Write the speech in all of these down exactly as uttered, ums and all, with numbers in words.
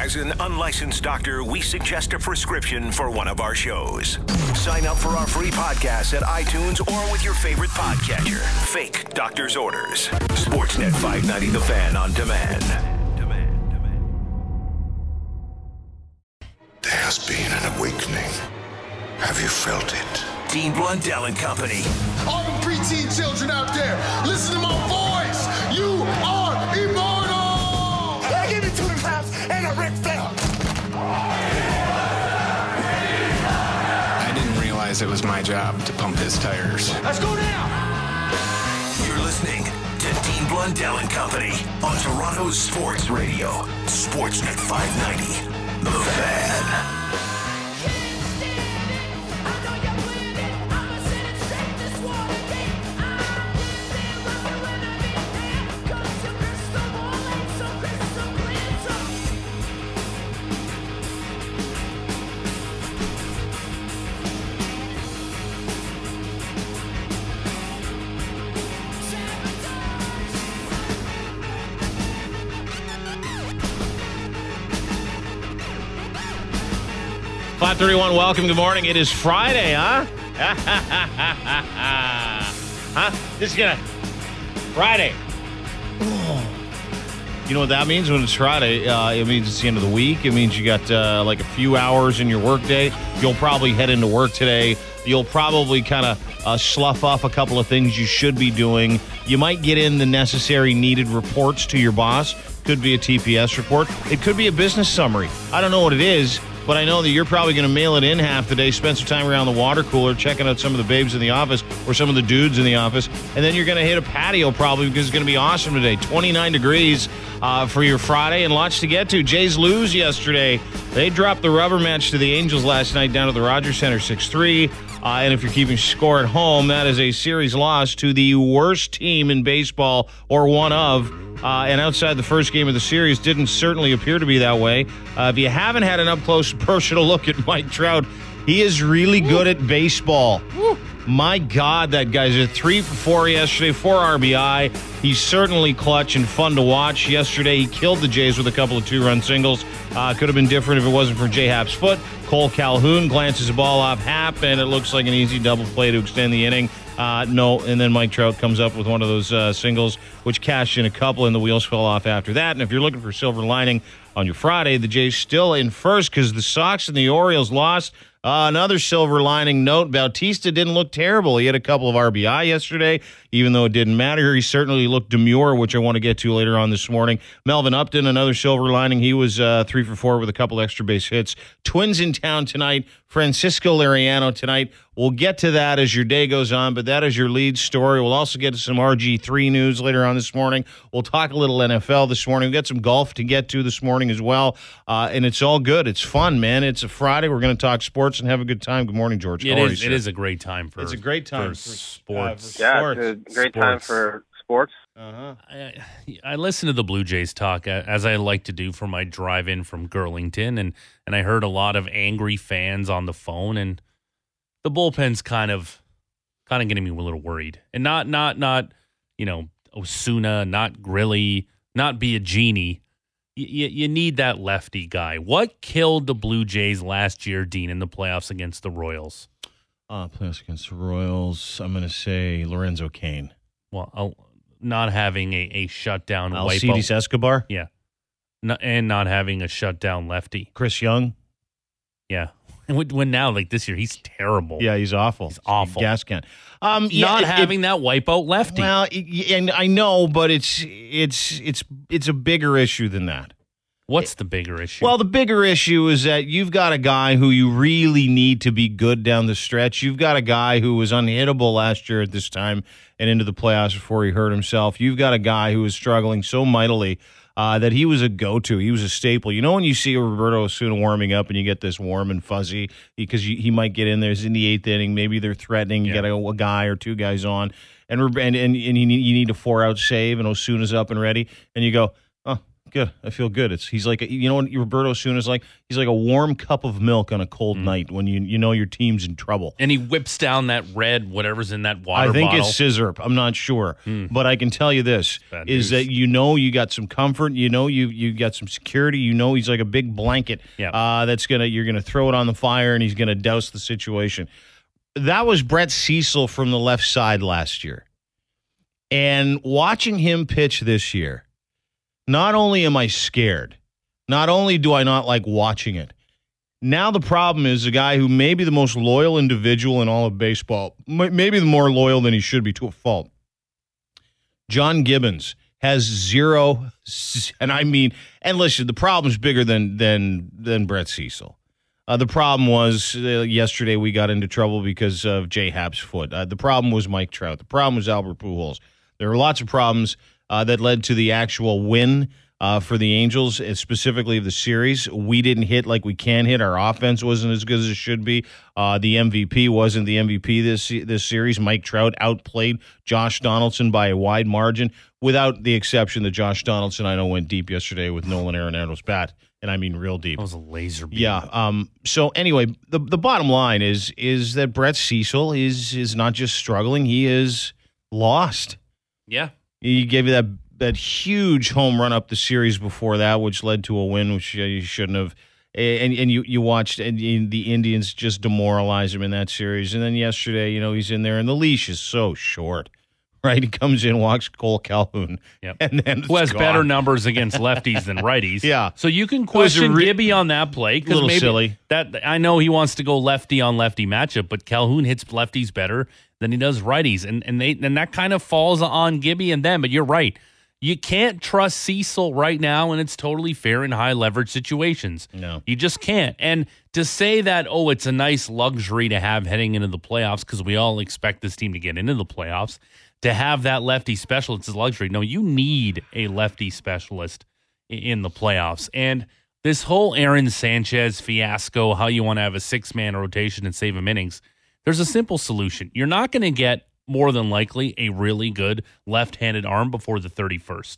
As an unlicensed doctor, we suggest a prescription for one of our shows. Sign up for our free podcast at iTunes or with your favorite podcatcher. Fake doctor's orders. Sportsnet five ninety The Fan on demand. There has been an awakening. Have you felt it? Dean Blundell and Company. All the preteen children out there, listen to my voice. You are immortal. I give you two pounds and a Ric Flair. I didn't realize it was my job to pump his tires. Let's go now. You're listening to Dean Blundell and Company on Toronto's Sports Radio. Sportsnet five ninety. The Fan. five thirty-one, welcome, good morning. It is Friday, huh? huh? This is gonna... Friday. You know what that means when it's Friday? Uh, it means it's the end of the week. It means you got uh, like a few hours in your workday. You'll probably head into work today. You'll probably kind of uh, slough off a couple of things you should be doing. You might get in the necessary needed reports to your boss. Could be a T P S report. It could be a business summary. I don't know what it is, but I know that you're probably going to mail it in half the day, spend some time around the water cooler, checking out some of the babes in the office or some of the dudes in the office, and then you're going to hit a patio probably because it's going to be awesome today. twenty-nine degrees uh, for your Friday and lots to get to. Jays lose yesterday. They dropped the rubber match to the Angels last night down at the Rogers Center six three. Uh, and if you're keeping score at home, that is a series loss to the worst team in baseball, or one of. Uh, and outside the first game of the series, didn't certainly appear to be that way. Uh, if you haven't had an up-close personal look at Mike Trout, he is really Woo. good at baseball. Woo. My God, that guy's a three for four yesterday, four R B I. He's certainly clutch and fun to watch. Yesterday, he killed the Jays with a couple of two-run singles. Uh, could have been different if it wasn't for J-Hap's foot. Cole Calhoun glances the ball off Hap, and it looks like an easy double play to extend the inning. Uh, no, and then Mike Trout comes up with one of those uh, singles, which cashed in a couple, and the wheels fell off after that. And if you're looking for silver lining on your Friday, the Jays still in first because the Sox and the Orioles lost. Uh, another silver lining note, Bautista didn't look terrible. He had a couple of R B I yesterday, even though it didn't matter. He certainly looked demure, which I want to get to later on this morning. Melvin Upton, another silver lining. He was uh, three for four with a couple extra base hits. Twins in town tonight. Francisco Liriano tonight. We'll get to that as your day goes on, but that is your lead story. We'll also get to some R G three news later on this morning. We'll talk a little N F L this morning. We've got some golf to get to this morning as well, uh, and it's all good. It's fun, man. It's a Friday. We're going to talk sports and have a good time. Good morning, George. It How is. are you, It is a great time for. It's a great time for, for sports. Uh, for yeah, sports. it's a great sports. time for sports. Uh-huh. I, I listen to the Blue Jays talk, as I like to do for my drive-in from Girlington, and, and I heard a lot of angry fans on the phone, and the bullpen's kind of kind of getting me a little worried. And not, not, not you know, Osuna, not Grilly, not Biagini. You, you need that lefty guy. What killed the Blue Jays last year, Dean, in the playoffs against the Royals? Uh, playoffs against the Royals, I'm going to say Lorenzo Cain. Well, I'll, not having a, a shutdown wipeout. Alcides Escobar? Yeah. No, and not having a shutdown lefty. Chris Young? Yeah. And when, when now, like this year, he's terrible. Yeah, he's awful. He's awful. Gas can. Um, yeah, not it, having it, that wipeout lefty. Well, it, and I know, but it's it's it's it's a bigger issue than that. What's the bigger issue? Well, the bigger issue is that you've got a guy who you really need to be good down the stretch. You've got a guy who was unhittable last year at this time and into the playoffs before he hurt himself. You've got a guy who was struggling so mightily uh, that he was a go-to. He was a staple. You know when you see Roberto Osuna warming up and you get this warm and fuzzy because he might get in there. It's in the eighth inning. Maybe they're threatening. You yeah. get a, a guy or two guys on, and and, and you need, you need a four-out save, and Osuna's up and ready, and you go, good. I feel good. It's he's like a, you know what Roberto Osuna is like. He's like a warm cup of milk on a cold mm. night when you you know your team's in trouble. And he whips down that red whatever's in that water. I think bottle. it's scissor. I'm not sure, mm. but I can tell you this Bad is news. that you know you got some comfort. You know you you got some security. You know he's like a big blanket. Yeah. Uh, that's gonna you're gonna throw it on the fire and he's gonna douse the situation. That was Brett Cecil from the left side last year, and watching him pitch this year. Not only am I scared, not only do I not like watching it, now the problem is a guy who may be the most loyal individual in all of baseball, maybe the more loyal than he should be to a fault. John Gibbons has zero, and I mean, and listen, the problem's bigger than than than Brett Cecil. Uh, the problem was uh, yesterday we got into trouble because of J Happ's foot. Uh, the problem was Mike Trout. The problem was Albert Pujols. There were lots of problems Uh, that led to the actual win uh, for the Angels, specifically of the series. We didn't hit like we can hit. Our offense wasn't as good as it should be. Uh, the M V P wasn't the M V P this this series. Mike Trout outplayed Josh Donaldson by a wide margin, without the exception that Josh Donaldson, I know, went deep yesterday with Nolan Arenado's bat, and I mean real deep. That was a laser beam. Yeah. Um. So anyway, the the bottom line is is that Brett Cecil is is not just struggling; he is lost. Yeah. He gave you that that huge home run up the series before that, which led to a win, which you shouldn't have. And and you you watched and the Indians just demoralize him in that series. And then yesterday, you know, he's in there, and the leash is so short, right? He comes in, walks Cole Calhoun, yep. and then who has gone. better numbers against lefties than righties. Yeah, so you can question re- Gibby on that play because maybe silly. that I know he wants to go lefty on lefty matchup, but Calhoun hits lefties better than he does righties, and and they and that kind of falls on Gibby and them. But you're right. You can't trust Cecil right now, and it's totally fair in high leverage situations. No. You just can't. And to say that, oh, it's a nice luxury to have heading into the playoffs, because we all expect this team to get into the playoffs, to have that lefty specialist is a luxury. No, you need a lefty specialist in the playoffs. And this whole Aaron Sanchez fiasco, how you want to have a six-man rotation and save him innings, there's a simple solution. You're not going to get more than likely a really good left-handed arm before the thirty-first.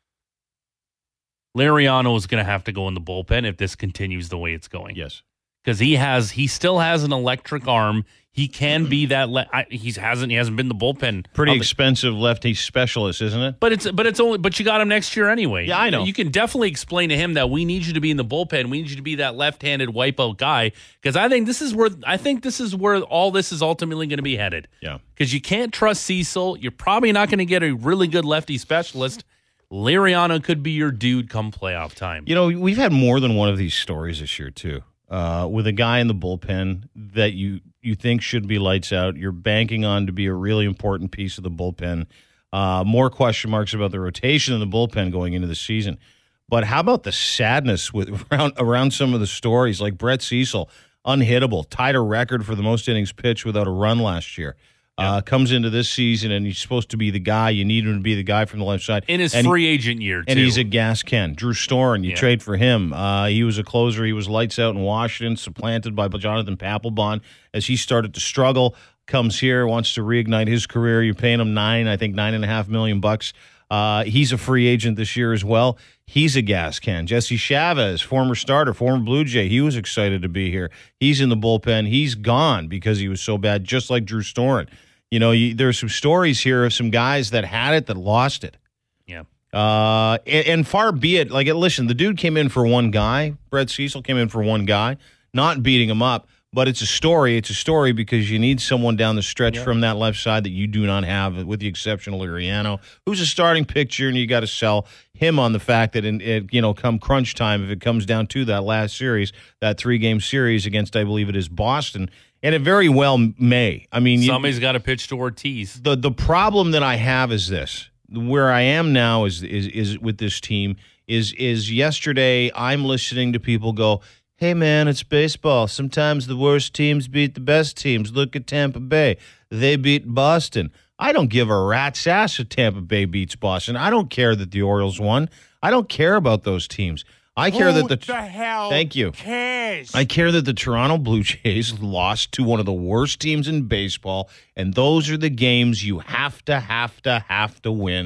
Liriano is going to have to go in the bullpen if this continues the way it's going. Yes. Because he has, he still has an electric arm. He can be that. Le- I, he hasn't. He hasn't been the bullpen. Pretty the, expensive lefty specialist, isn't it? But it's. But it's only. But you got him next year anyway. Yeah, I know. You can definitely explain to him that we need you to be in the bullpen. We need you to be that left-handed wipeout guy. Because I think this is where. I think this is where all this is ultimately going to be headed. Yeah. Because you can't trust Cecil. You're probably not going to get a really good lefty specialist. Liriano could be your dude come playoff time. You know, we've had more than one of these stories this year too. Uh, with a guy in the bullpen that you, you think should be lights out. You're banking on to be a really important piece of the bullpen. Uh, more question marks about the rotation in the bullpen going into the season. But how about the sadness with around, around some of the stories, like Brett Cecil, unhittable, tied a record for the most innings pitched without a run last year. Yeah. Uh, comes into this season, and he's supposed to be the guy. You need him to be the guy from the left side. In his and free he, agent year, too. And he's a gas can. Drew Storen, you yeah. trade for him. Uh, he was a closer. He was lights out in Washington, supplanted by Jonathan Papelbon as he started to struggle. Comes here, wants to reignite his career. You're paying him nine, I think nine and a half million bucks. Uh, he's a free agent this year as well. He's a gas can. Jesse Chavez, former starter, former Blue Jay, he was excited to be here. He's in the bullpen. He's gone because he was so bad, just like Drew Storen. You know, you, there's some stories here of some guys that had it that lost it. Yeah. Uh, and, and far be it. Like, listen, the dude came in for one guy. Brett Cecil came in for one guy, not beating him up. But it's a story. It's a story because you need someone down the stretch yeah. from that left side that you do not have, with the exception of Liriano, who's a starting pitcher, and you got to sell him on the fact that, in it, you know, come crunch time, if it comes down to that last series, that three-game series against, I believe it is Boston. And it very well may. I mean, somebody's got to pitch to Ortiz. The the problem that I have is this: where I am now is is is with this team is is yesterday I'm listening to people go, "Hey man, it's baseball. Sometimes the worst teams beat the best teams. Look at Tampa Bay; they beat Boston." I don't give a rat's ass if Tampa Bay beats Boston. I don't care that the Orioles won. I don't care about those teams. I care Who that the, the hell thank you. cares? I care that the Toronto Blue Jays lost to one of the worst teams in baseball, and those are the games you have to, have to, have to win.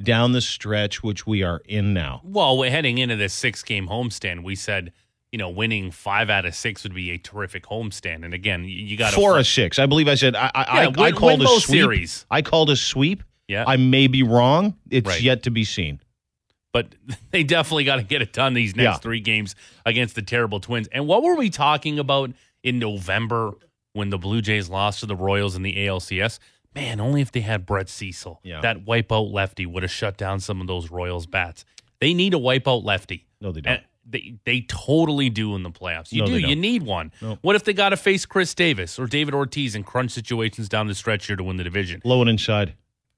down the stretch, which we are in now. Well, we're heading into this six-game homestand. We said, you know, winning five out of six would be a terrific homestand. And again, you, you got four or six. I believe I said I. I, yeah, I, win, I called win a both sweep. Series. I called a sweep. Yeah, I may be wrong. It's right. yet to be seen. But they definitely got to get it done these next yeah. three games against the terrible Twins. And what were we talking about in November when the Blue Jays lost to the Royals in the A L C S? Man, only if they had Brett Cecil. Yeah. That wipeout lefty would have shut down some of those Royals bats. They need a wipeout lefty. No, they don't. And they they totally do in the playoffs. You no, do. You need one. No. What if they got to face Chris Davis or David Ortiz in crunch situations down the stretch here to win the division? Low and inside.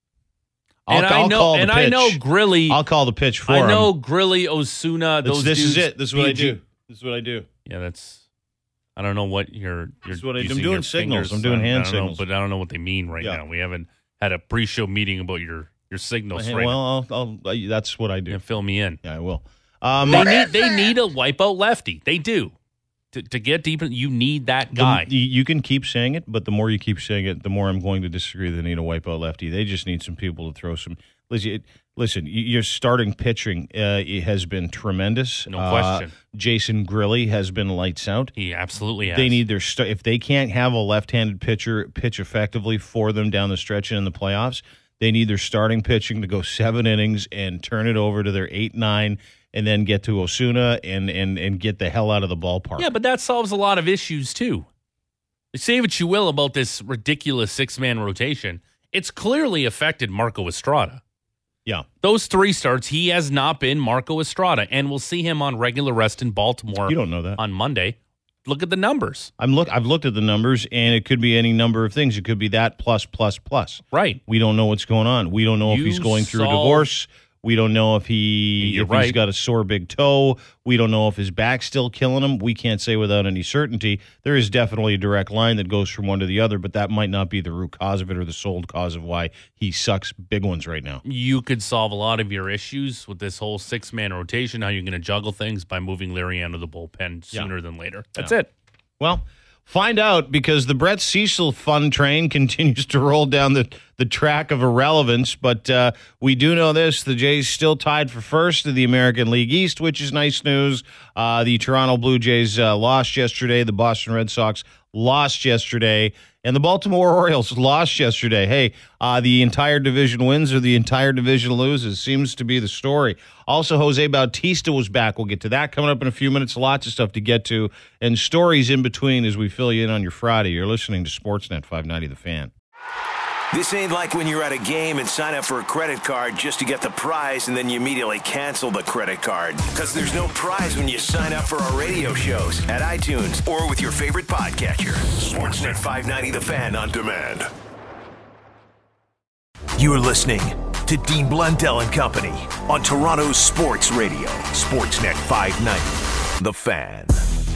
I'll, and I'll I know, call the and pitch. I know Grilly. I'll call the pitch for I him. know Grilly, Osuna. Those this dudes, is it. This is what I B G. do. This is what I do. Yeah, that's. I don't know what you're. you're This is what I, using I'm doing your signals. fingers. I'm doing hand I don't signals. know, but I don't know what they mean right Yeah. now. We haven't had a pre-show meeting about your your signals. Hey, right well, I'll, I'll, that's what I do. now. Yeah, fill me in. Yeah, I will. Um, They need they need a wipeout lefty. They do. To, to get deep, in, you need that guy. The, you can keep saying it, but the more you keep saying it, the more I'm going to disagree. They need a wipeout lefty. They just need some people to throw some. Listen, it, listen your starting pitching uh, it has been tremendous. No uh, question. Jason Grilly has been lights out. He absolutely has. They need their st- if they can't have a left-handed pitcher pitch effectively for them down the stretch and in the playoffs, they need their starting pitching to go seven innings and turn it over to their eight nine. And then get to Osuna and, and, and get the hell out of the ballpark. Yeah, but that solves a lot of issues, too. Say what you will about this ridiculous six-man rotation. It's clearly affected Marco Estrada. Yeah. Those three starts, he has not been Marco Estrada, and we'll see him on regular rest in Baltimore You don't know that. on Monday. Look at the numbers. I'm look. I've looked at the numbers, and it could be any number of things. It could be that plus, plus, plus. Right. We don't know what's going on. We don't know You if he's going through a solve- divorce. We don't know if he You're if right. he's got a sore big toe. We don't know if his back's still killing him. We can't say without any certainty. There is definitely a direct line that goes from one to the other, but that might not be the root cause of it or the sole cause of why he sucks big ones right now. You could solve a lot of your issues with this whole six-man rotation, how you're going to juggle things by moving Larry out of the bullpen sooner Yeah. than later. That's Yeah. it. Well, find out because the Brett Cecil fun train continues to roll down the, the track of irrelevance. But uh, we do know this. The Jays still tied for first in the American League East, which is nice news. Uh, the Toronto Blue Jays uh, lost yesterday. The Boston Red Sox lost yesterday. And the Baltimore Orioles lost yesterday. Hey, uh, the entire division wins or the entire division loses seems to be the story. Also, Jose Bautista was back. We'll get to that coming up in a few minutes. Lots of stuff to get to and stories in between as we fill you in on your Friday. You're listening to Sportsnet five ninety The Fan. This ain't like when you're at a game and sign up for a credit card just to get the prize and then you immediately cancel the credit card. Because there's no prize when you sign up for our radio shows at iTunes or with your favorite podcatcher. Sportsnet five ninety The Fan on demand. You're listening to Dean Blundell and Company on Toronto's Sports Radio. Sportsnet five ninety The Fan.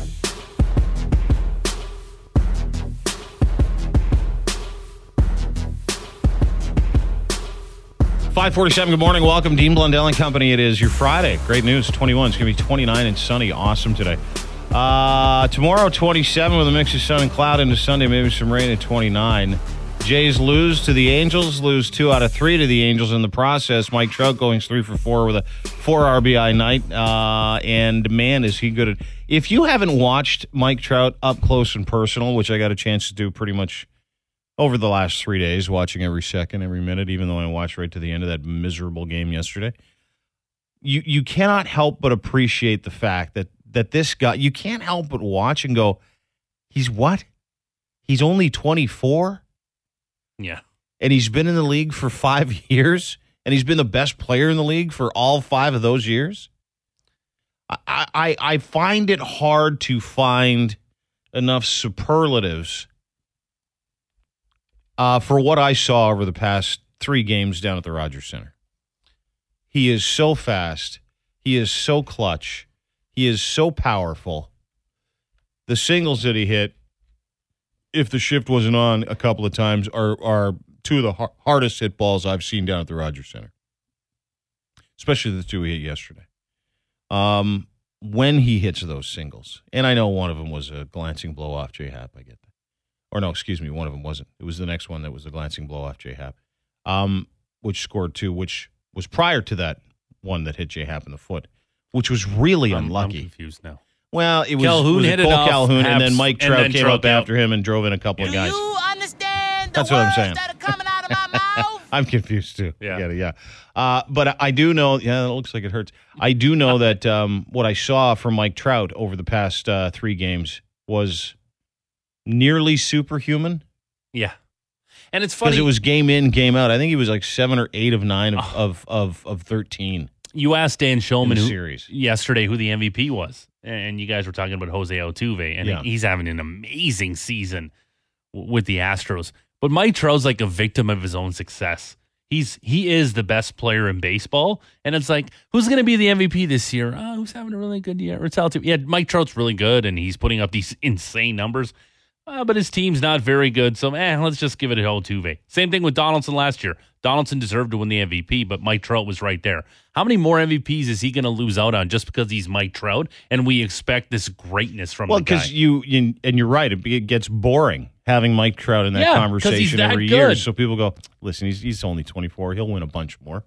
five forty-seven, good morning. Welcome, Dean Blundell and Company. It is your Friday. Great news, twenty-one. It's going to be twenty-nine and sunny. Awesome today. Uh, tomorrow, twenty-seven with a mix of sun and cloud into Sunday, maybe some rain at twenty-nine. Jays lose to the Angels, lose two out of three to the Angels in the process. Mike Trout going three for four with a four R B I night. Uh, and, man, is he good at... If you haven't watched Mike Trout up close and personal, which I got a chance to do pretty much over the last three days, watching every second, every minute, even though I watched right to the end of that miserable game yesterday, you you cannot help but appreciate the fact that, that this guy... You can't help but watch and go, he's what? He's only twenty-four? Yeah. And he's been in the league for five years, and he's been the best player in the league for all five of those years. I I, I find it hard to find enough superlatives uh, for what I saw over the past three games down at the Rogers Center. He is so fast. He is so clutch. He is so powerful. The singles that he hit, if the shift wasn't on a couple of times, are are two of the har- hardest hit balls I've seen down at the Rogers Center, especially the two he hit yesterday. Um, when he hits those singles, and I know one of them was a glancing blow off J Happ, I get that. Or no, excuse me, one of them wasn't. It was the next one that was a glancing blow off J Happ, um, which scored two, which was prior to that one that hit J Happ in the foot, which was really I'm, unlucky. I'm confused now. Well, it was, Calhoun was it hit it Cole off, Calhoun, and then Haps, Mike and Trout then came Trout up out. after him and drove in a couple of guys. Do you understand the That's what I'm words saying. that are coming out of my mouth? I'm confused too. Yeah. yeah, yeah. Uh, but I do know. Yeah, it looks like it hurts. I do know that um, what I saw from Mike Trout over the past uh, three games was nearly superhuman. Yeah. And it's Because funny. it was game in, game out. I think he was like seven or eight of nine of Oh. of, of, of thirteen. You asked Dan Shulman in the who, series. yesterday who the M V P was, and you guys were talking about Jose Altuve, and Yeah. he's having an amazing season w- with the Astros. But Mike Trout's like a victim of his own success. He's he is the best player in baseball, and it's like, who's going to be the M V P this year? Oh, who's having a really good year? It's Altuve. Yeah, Mike Trout's really good, and he's putting up these insane numbers. Uh, but his team's not very good, so eh, let's just give it to Altuve. Same thing with Donaldson last year. Donaldson deserved to win the M V P, but Mike Trout was right there. How many more M V Ps is he going to lose out on just because he's Mike Trout, and we expect this greatness from Well, the guy? because you, you and you're right, it, it gets boring having Mike Trout in that Yeah, 'cause conversation he's that every year. good. So people go, listen, he's he's only twenty-four. He'll win a bunch more.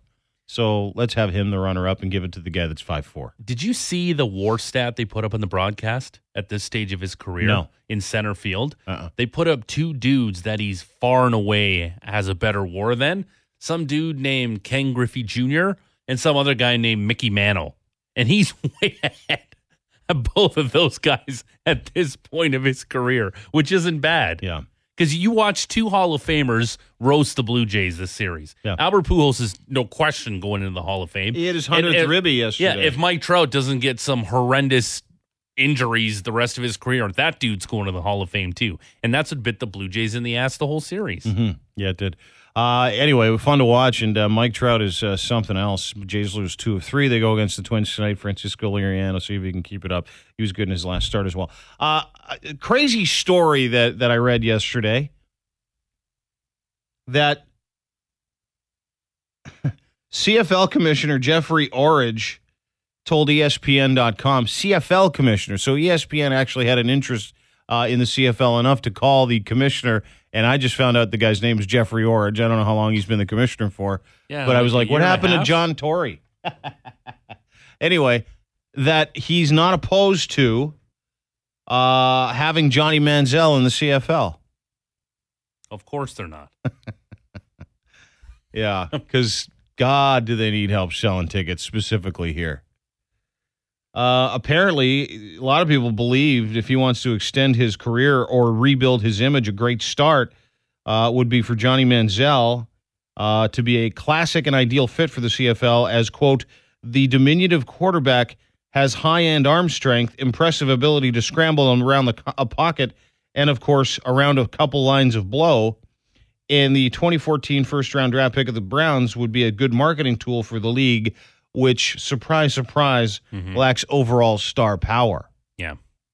So let's have him the runner-up and give it to the guy that's five four. Did you see the WAR stat they put up in the broadcast at this stage of his career? No. In center field? Uh-uh. They put up two dudes that he's far and away has a better WAR than. Some dude named Ken Griffey Junior and some other guy named Mickey Mantle. And he's way ahead of both of those guys at this point of his career, which isn't bad. Yeah. Because you watch two Hall of Famers roast the Blue Jays this series. Yeah. Albert Pujols is no question going into the Hall of Fame. He had his And hundredth if- ribby yesterday. Yeah, if Mike Trout doesn't get some horrendous injuries the rest of his career, that dude's going to the Hall of Fame too. And that's what bit the Blue Jays in the ass the whole series. Mm-hmm. Yeah, it did. Uh, anyway, it was fun to watch, and uh, Mike Trout is uh, something else. Jays lose two of three. They go against the Twins tonight. Francisco Liriano, see if he can keep it up. He was good in his last start as well. Uh, a crazy story that, that I read yesterday that C F L Commissioner Jeffrey Orridge told E S P N dot com, C F L Commissioner, so E S P N actually had an interest uh, in the C F L enough to call the commissioner, and I just found out the guy's name is Jeffrey Orridge. I don't know how long he's been the commissioner for, Yeah, but I like was a like, what year and a happened to half? John Tory? Anyway, that he's not opposed to uh, having Johnny Manziel in the C F L. Of course they're not. Yeah, because God, do they need help selling tickets specifically here? Uh, apparently, a lot of people believed if he wants to extend his career or rebuild his image, a great start uh, would be for Johnny Manziel uh, to be a classic and ideal fit for the C F L as, quote, the diminutive quarterback has high-end arm strength, impressive ability to scramble around the co- a pocket, and, of course, around a couple lines of blow. And the twenty fourteen first-round draft pick of the Browns would be a good marketing tool for the league, which, surprise, surprise, Mhm. lacks overall star power. Yeah.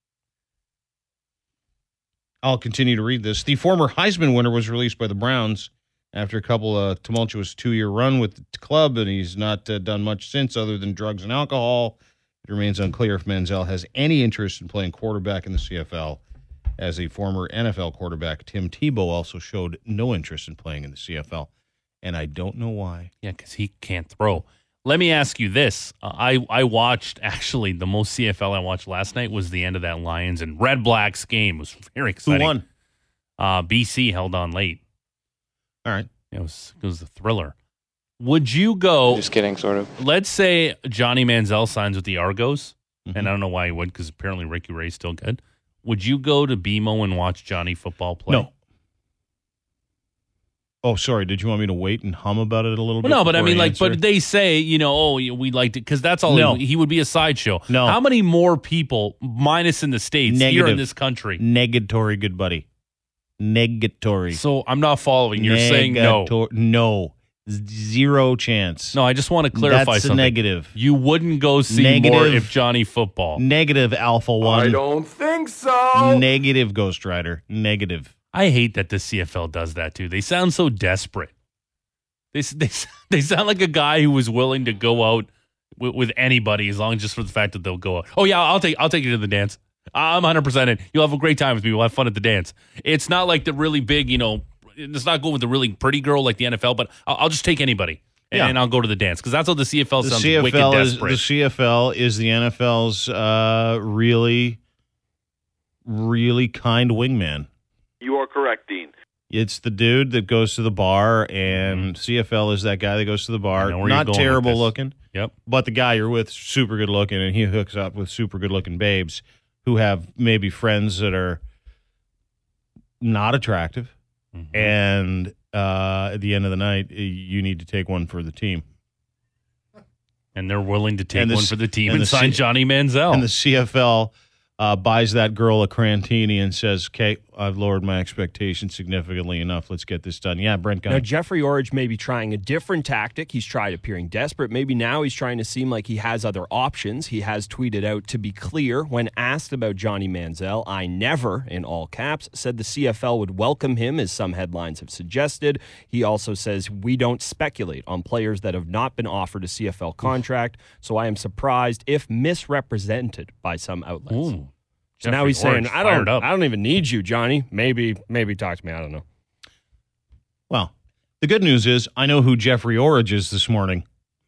I'll continue to read this. The former Heisman winner was released by the Browns after a couple of tumultuous two-year run with the club, and he's not uh, done much since other than drugs and alcohol. It remains unclear if Manziel has any interest in playing quarterback in the C F L, as a former N F L quarterback, Tim Tebow, also showed no interest in playing in the C F L, and I don't know why. Yeah, because he can't throw. Let me ask you this. Uh, I, I watched, actually, the most C F L I watched last night was the end of that Lions and Red Blacks game. It was very exciting. Who won? Uh, B C held on late. All right. It was, it was a thriller. Would you go, Just kidding, sort of. let's say Johnny Manziel signs with the Argos, Mm-hmm. and I don't know why he would because apparently Ricky Ray's still good. Would you go to B M O and watch Johnny football play? No. Oh, sorry. Did you want me to wait and hum about it a little bit? Well, no, but I before mean, like, answer? but they say, you know, oh, we liked it because that's all. No. He, he would be a sideshow. No. How many more people, minus in the States, here Negative. in this country? Negatory, good buddy. Negatory. So I'm not following. You're saying no. Negator- No. Zero chance. No, I just want to clarify That's a something. negative. You wouldn't go see Negative. more if Johnny football. Negative, Alpha One. I don't think so. Negative, Ghost Rider. Negative. I hate that the C F L does that too. They sound so desperate. They they they sound like a guy who was willing to go out with, with anybody as long as just for the fact that they'll go out. Oh yeah, I'll take I'll take you to the dance. I'm one hundred percent in. You'll have a great time with me. We'll have fun at the dance. It's not like the really big, you know. It's not going with the really pretty girl like the N F L, but I'll, I'll just take anybody. and Yeah. I'll go to the dance because that's what the C F L The sounds C F L wicked is desperate. the C F L is the N F L's uh, really, really kind wingman. You are correct, Dean. It's the dude that goes to the bar, and mm-hmm. C F L is that guy that goes to the bar. Not terrible looking, yep. but the guy you're with super good looking, and he hooks up with super good looking babes who have maybe friends that are not attractive, mm-hmm. and uh, at the end of the night, you need to take one for the team. And they're willing to take the, one for the team and, and the sign C- Johnny Manziel. And the C F L uh, buys that girl a Crantini and says, "Okay, I've lowered my expectations significantly enough. Let's get this done." Yeah, Brent Gunn. Now, Jeffrey Orridge may be trying a different tactic. He's tried appearing desperate. Maybe now he's trying to seem like he has other options. He has tweeted out, to be clear, when asked about Johnny Manziel, I never, in all caps, said the C F L would welcome him, as some headlines have suggested. He also says, we don't speculate on players that have not been offered a C F L contract, so I am surprised if misrepresented by some outlets. Ooh. So now he's saying, I don't, I don't even need you, Johnny. Maybe, maybe talk to me. I don't know. Well, the good news is I know who Jeffrey Orridge is this morning.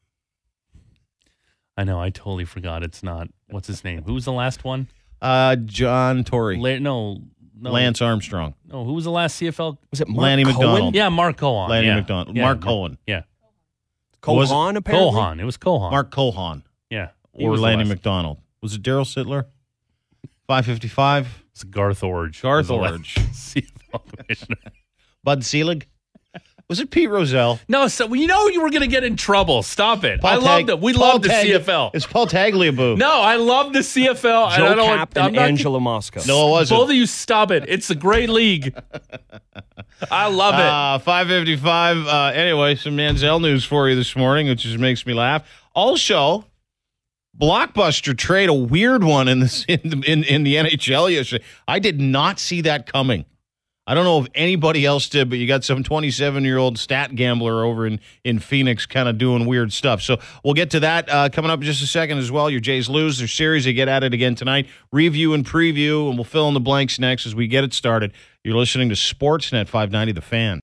I know. I totally forgot. It's not. What's his name? Who was the last one? Uh, John Tory. La- no, no. Lance Armstrong. No, who was the last C F L? Was it Mark Lanny Cohen? McDonald? Yeah, Mark Cohen. Lanny yeah. McDonald. Yeah. Mark Cohen. Yeah. Cohen, apparently? Cohen. It was Cohen. Mark Cohen. Yeah. He Or was Lanny last. McDonald. Was it Daryl Sittler? five fifty-five. It's Garth Orridge. Garth was the Orridge. last C F L commissioner. Bud Selig? Was it Pete Rozelle? No, so you know you were going to get in trouble. Stop it. Paul I Tag- love it. We Paul love the Tag- C F L. It's Paul Tagliabue. No, I love the C F L. Joe I don't Cap I'm and not, Angela Moscow. No, it wasn't. Both of you stop it. It's a great league. I love it. Uh, five fifty-five. Uh, anyway, some Manziel news for you this morning, which just makes me laugh. Also, Blockbuster trade, a weird one in this in, in in the N H L yesterday. I did not see that coming. I don't know if anybody else did, but you got some twenty-seven-year-old stat gambler over in, in Phoenix kind of doing weird stuff. So we'll get to that uh, coming up in just a second as well. Your Jays lose their series. They get at it again tonight. Review and preview, and we'll fill in the blanks next as we get it started. You're listening to Sportsnet five ninety The Fan.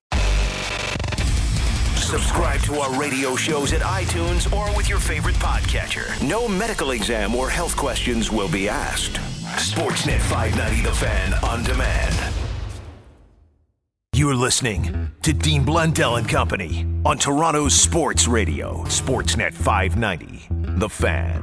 Subscribe to our radio shows at iTunes or with your favorite podcatcher. No medical exam or health questions will be asked. Sportsnet five ninety The Fan on demand. You're listening to Dean Blundell and Company on Toronto's Sports Radio. Sportsnet five ninety The Fan.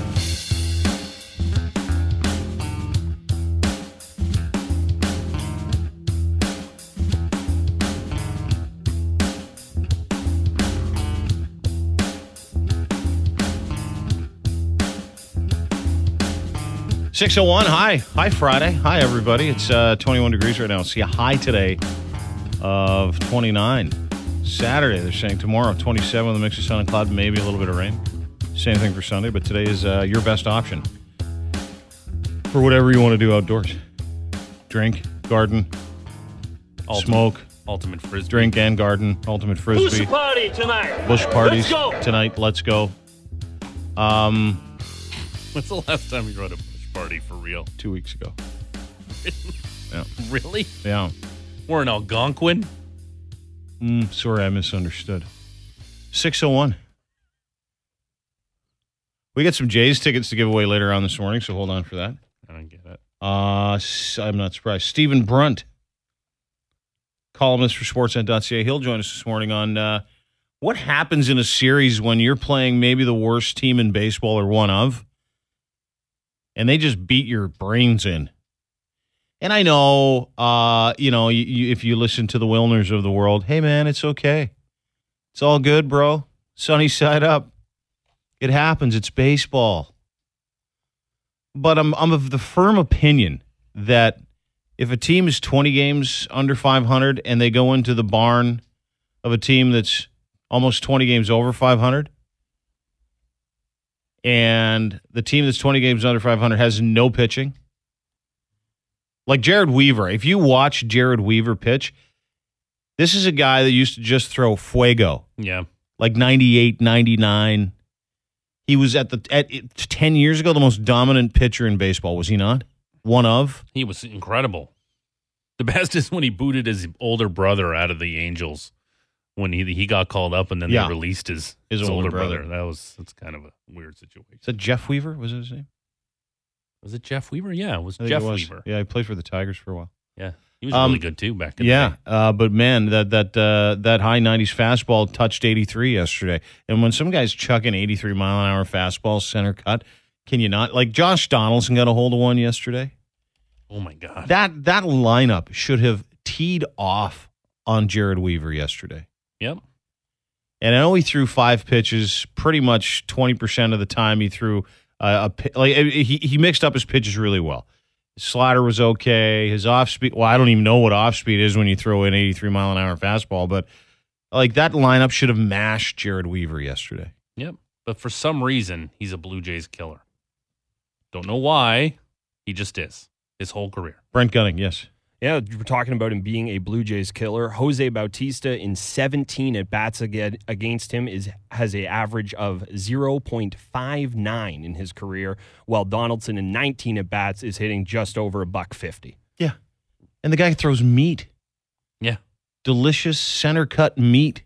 six oh one, hi. Hi, Friday. Hi, everybody. It's uh, twenty-one degrees right now. See a high today of twenty-nine. Saturday, they're saying tomorrow, twenty-seven with a mix of sun and cloud, maybe a little bit of rain. Same thing for Sunday, but today is uh, your best option for whatever you want to do outdoors. Drink, garden, Ultimate, smoke. Ultimate Frisbee. Drink and garden, ultimate Frisbee. Bush party tonight. Bush parties Let's go. tonight. Let's go. Um, When's the last time you rode a bush party for real? Two weeks ago. Yeah. Really? Yeah. We're in Algonquin? Mm, sorry, I misunderstood. six oh one. We got some Jays tickets to give away later on this morning, so hold on for that. I don't get it. Uh, I'm not surprised. Stephen Brunt, columnist for Sportsnet dot C A. He'll join us this morning on uh, what happens in a series when you're playing maybe the worst team in baseball or one of, and they just beat your brains in. And I know, uh, you know, you, you, if you listen to the Wilners of the world, hey, man, it's okay. It's all good, bro. Sunny side up. It happens. It's baseball. But I'm I'm of the firm opinion that if a team is twenty games under five hundred and they go into the barn of a team that's almost twenty games over five hundred, and the team that's twenty games under five hundred has no pitching, like Jared Weaver, if you watch Jared Weaver pitch, this is a guy that used to just throw fuego. Yeah. Like ninety-eight, ninety-nine. He was at the at ten years ago the most dominant pitcher in baseball, was he not? One of. He was incredible. The best is when he booted his older brother out of the Angels when he he got called up and then Yeah. they released his, His his older older brother. brother. That was that's kind of a weird situation. Is that Jeff Weaver? Was it his name? Was it Jeff Weaver? Yeah, it was I think Jeff it was. Weaver. Yeah, he played for the Tigers for a while. Yeah, he was Um, really good too back in Yeah, the day. uh, but man, that that uh, that high nineties fastball touched eighty-three yesterday. And when some guy's chucking eighty-three mile an hour fastballs center cut, can you not? Like Josh Donaldson got a hold of one yesterday. Oh my God. That that lineup should have teed off on Jared Weaver yesterday. Yep. And I know he threw five pitches. Pretty much twenty percent of the time he threw uh, a pi- like he he mixed up his pitches really well. His slider was okay. His off speed. Well, I don't even know what off speed is when you throw an eighty-three mile an hour fastball. But like that lineup should have mashed Jared Weaver yesterday. Yep. But for some reason, he's a Blue Jays killer. Don't know why. He just is. His whole career. Brent Gunning, yes. Yeah, we're talking about him being a Blue Jays killer. Jose Bautista in seventeen at bats again against him is has a average of zero point five nine in his career, while Donaldson in nineteen at bats is hitting just over a buck fifty. Yeah, and the guy throws meat. Yeah, delicious center cut meat.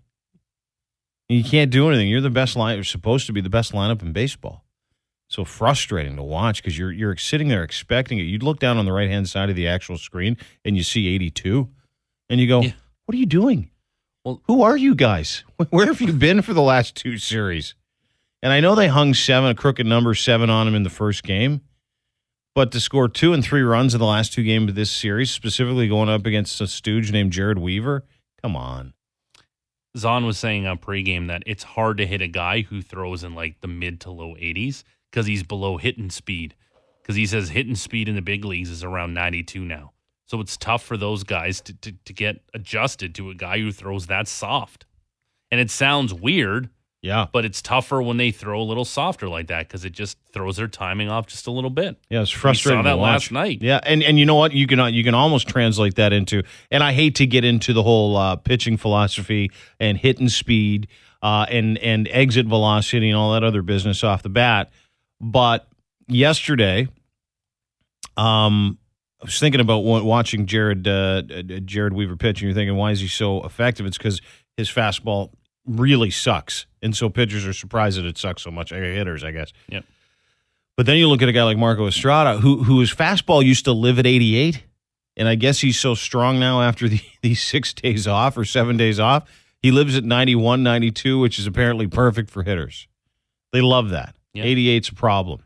You can't do anything. You're the best line. You're supposed to be the best lineup in baseball. So frustrating to watch because you're you're sitting there expecting it. You'd look down on the right hand side of the actual screen and you see eighty-two, and you go, yeah. "What are you doing? Well, who are you guys? Where have you been for the last two series?" And I know they hung seven, a crooked number seven on him in the first game, but to score two and three runs in the last two games of this series, specifically going up against a stooge named Jared Weaver, come on. Zahn was saying on pregame that it's hard to hit a guy who throws in like the mid to low eighties. Because he's below hitting speed. Because he says hitting speed in the big leagues is around ninety-two now. So it's tough for those guys to, to, to get adjusted to a guy who throws that soft. And it sounds weird, yeah, but it's tougher when they throw a little softer like that because it just throws their timing off just a little bit. Yeah, it's frustrating. We saw that to watch. last night. Yeah, and, and you know what? You can you can almost translate that into, and I hate to get into the whole uh, pitching philosophy and hitting speed uh, and and exit velocity and all that other business off the bat. But yesterday, um, I was thinking about watching Jared uh, Jared Weaver pitch, and you're thinking, why is he so effective? It's because his fastball really sucks, and so pitchers are surprised that it sucks so much. Hitters, I guess. Yep. But then you look at a guy like Marco Estrada, who whose fastball used to live at eighty-eight, and I guess he's so strong now after the, these six days off or seven days off, he lives at ninety-one, ninety-two, which is apparently perfect for hitters. They love that. Yep. eighty-eight's a problem.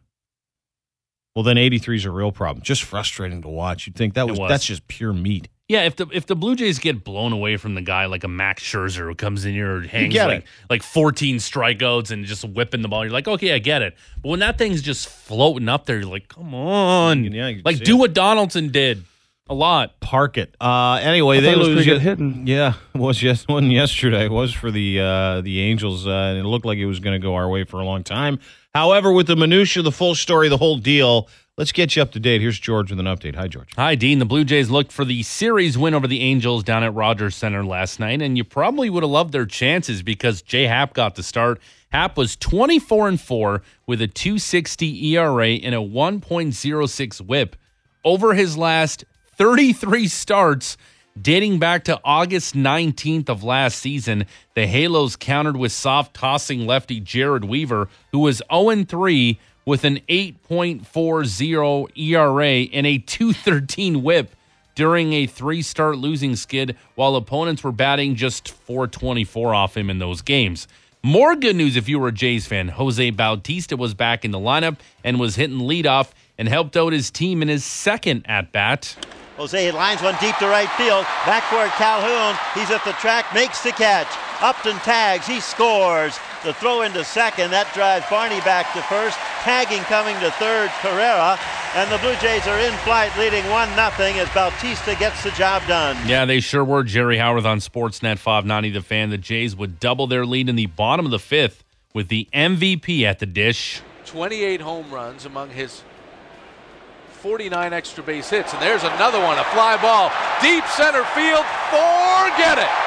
Well, then eighty-three's a real problem. Just frustrating to watch. You'd think that was, was. that's just pure meat. Yeah, if the if the Blue Jays get blown away from the guy like a Max Scherzer who comes in here and hangs get like, it. like fourteen strikeouts and just whipping the ball, you're like, okay, I get it. But when that thing's just floating up there, you're like, come on. Yeah, you can like, see do it. what Donaldson did. A lot. Park it. Uh, anyway, I they thought it was lose. pretty ye- good hitting. Yeah, it was just one yesterday. It was for the uh, the Angels, uh, and it looked like it was going to go our way for a long time. However, with the minutia, the full story, the whole deal, let's get you up to date. Here's George with an update. Hi, George. Hi, Dean. The Blue Jays looked for the series win over the Angels down at Rogers Center last night, and you probably would have loved their chances because Jay Happ got the start. Happ was twenty-four and four with a two sixty E R A and a one point oh six whip over his last thirty-three starts dating back to August nineteenth of last season. The Halos countered with soft-tossing lefty Jared Weaver, who was oh and three with an eight point four oh E R A and a two thirteen whip during a three-start losing skid, while opponents were batting just four twenty-four off him in those games. More good news if you were a Jays fan. Jose Bautista was back in the lineup and was hitting leadoff and helped out his team in his second at-bat. Jose lines one deep to right field. Back for Calhoun. He's at the track, makes the catch. Upton tags, he scores. The throw into second, that drives Barney back to first. Tagging coming to third, Carrera. And the Blue Jays are in flight, leading one nothing as Bautista gets the job done. Yeah, they sure were. Jerry Howarth on Sportsnet five ninety The Fan. The Jays would double their lead in the bottom of the fifth with the M V P at the dish. twenty-eight home runs among his forty-nine extra base hits. And there's another one, a fly ball. Deep center field. Forget it.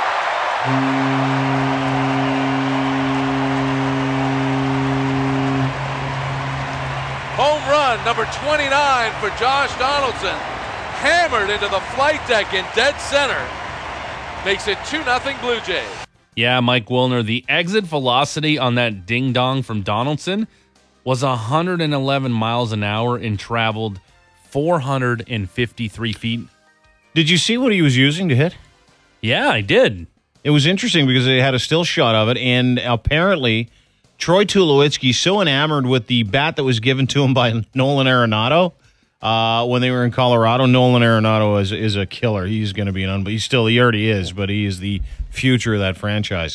Home run number twenty-nine for Josh Donaldson. Hammered into the flight deck in dead center. Makes it two nothing Blue Jays. Yeah, Mike Wilner. The exit velocity on that ding-dong from Donaldson was one hundred eleven miles an hour and traveled four hundred fifty-three feet. Did you see what he was using to hit? Yeah, I did. It was interesting because they had a still shot of it, and apparently Troy Tulowitzki so enamored with the bat that was given to him by Nolan Arenado uh, when they were in Colorado. Nolan Arenado is is a killer. He's going to be an unbelievable. He's still he already is, but he is the future of that franchise.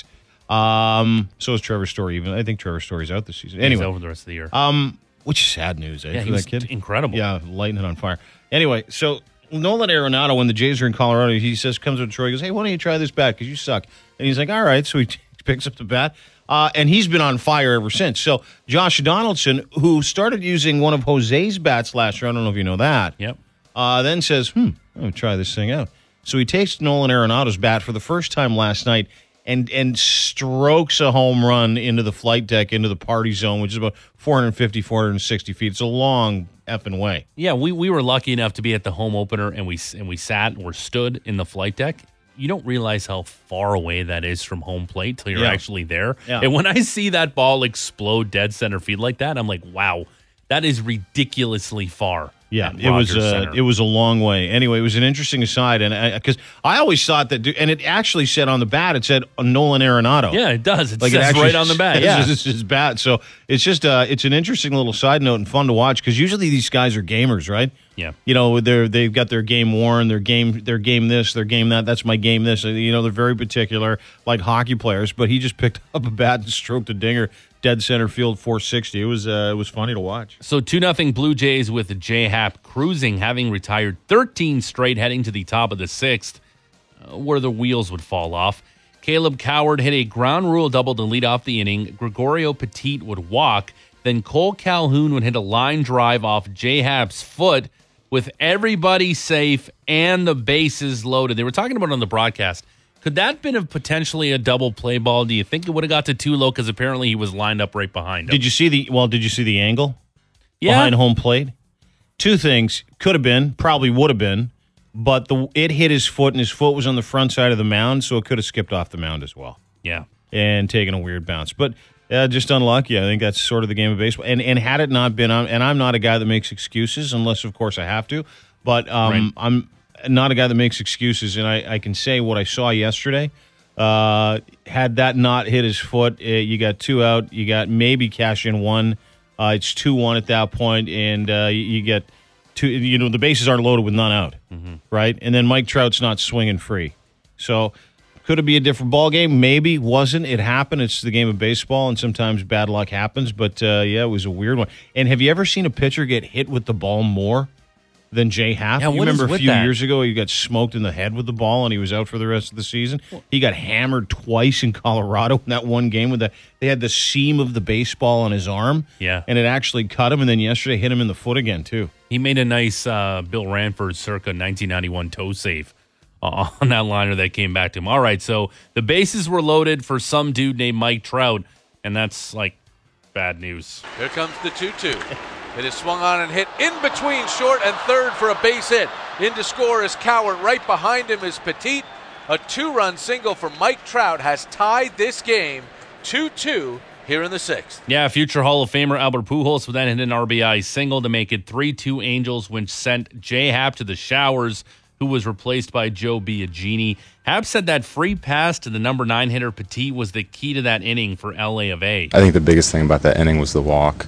Um, so is Trevor Story. Even I think Trevor Story's out this season. Anyway, he's over the rest of the year. Um, which is sad news. Eh, yeah, for he was that kid. incredible. Yeah, lighting it on fire. Anyway, so Nolan Arenado, when the Jays are in Colorado, he says, comes up to Troy, he goes, hey, why don't you try this bat? Because you suck. And he's like, all right. So he t- picks up the bat. Uh, and he's been on fire ever since. So Josh Donaldson, who started using one of Jose's bats last year, I don't know if you know that, Yep. uh, then says, hmm, I'm going to try this thing out. So he takes Nolan Arenado's bat for the first time last night and and strokes a home run into the flight deck, into the party zone, which is about four fifty, four sixty feet. It's a long effing way. Yeah, we, we were lucky enough to be at the home opener, and we and we sat or stood in the flight deck. You don't realize how far away that is from home plate till you're Yeah. actually there. Yeah. And when I see that ball explode dead center field like that, I'm like, wow, that is ridiculously far. Yeah, at it was Rogers uh, Center. it was a long way. Anyway, it was an interesting aside, and because I, I always thought that, and it actually said on the bat, it said Nolan Arenado. Yeah, it does. It Like says actually right on the bat. says Yeah, it's his bat. So it's just uh, it's an interesting little side note and fun to watch because usually these guys are gamers, right? Yeah. You know, they're they've got their game worn, their game, their game this, their game that. That's my game this. You know, they're very particular, like hockey players. But he just picked up a bat and stroked a dinger, dead center field, four sixty. It was uh, it was funny to watch. So two nothing Blue Jays with J Happ cruising, having retired thirteen straight, heading to the top of the sixth, uh, where the wheels would fall off. Caleb Coward hit a ground rule double to lead off the inning. Gregorio Petit would walk. Then Cole Calhoun would hit a line drive off J Happ's foot with everybody safe and the bases loaded. They were talking about it on the broadcast. Could that have been a potentially a double play ball? Do you think it would have got to Tulo because apparently he was lined up right behind him? Did you see the well? Did you see the angle Yeah. behind home plate? Two things could have been, probably would have been, but the it hit his foot and his foot was on the front side of the mound, so it could have skipped off the mound as well. Yeah, and taken a weird bounce, but uh, just unlucky. I think that's sort of the game of baseball. And and had it not been, on, and I'm not a guy that makes excuses unless, of course, I have to. But um, Right. I'm not a guy that makes excuses, and I, I can say what I saw yesterday. Uh, had that not hit his foot, uh, you got two out. You got maybe cash in one. Uh, it's two one at that point, and uh, you, you get two. You know the bases aren't loaded with none out, mm-hmm. right? And then Mike Trout's not swinging free, so could it be a different ball game? Maybe. Wasn't. It happened. It's the game of baseball, and sometimes bad luck happens. But uh, yeah, it was a weird one. And have you ever seen a pitcher get hit with the ball more than J Happ? Yeah, you what is remember a with few that? years ago he got smoked in the head with the ball and he was out for the rest of the season? He got hammered twice in Colorado in that one game with the they had the seam of the baseball on his arm. Yeah. And it actually cut him, and then yesterday hit him in the foot again too. he made a nice uh, Bill Ranford circa nineteen ninety-one toe save uh, on that liner that came back to him. All right, so the bases were loaded for some dude named Mike Trout, and that's like bad news. Here comes the two two. It is swung on and hit in between short and third for a base hit. In to score is Coward. Right behind him is Petit. A two-run single for Mike Trout has tied this game two two here in the sixth. Yeah, future Hall of Famer Albert Pujols would then hit an R B I single to make it three two Angels, which sent J Happ to the showers, who was replaced by Joe Biagini. Happ said that free pass to the number nine hitter Petit was the key to that inning for L A of A. I think the biggest thing about that inning was the walk.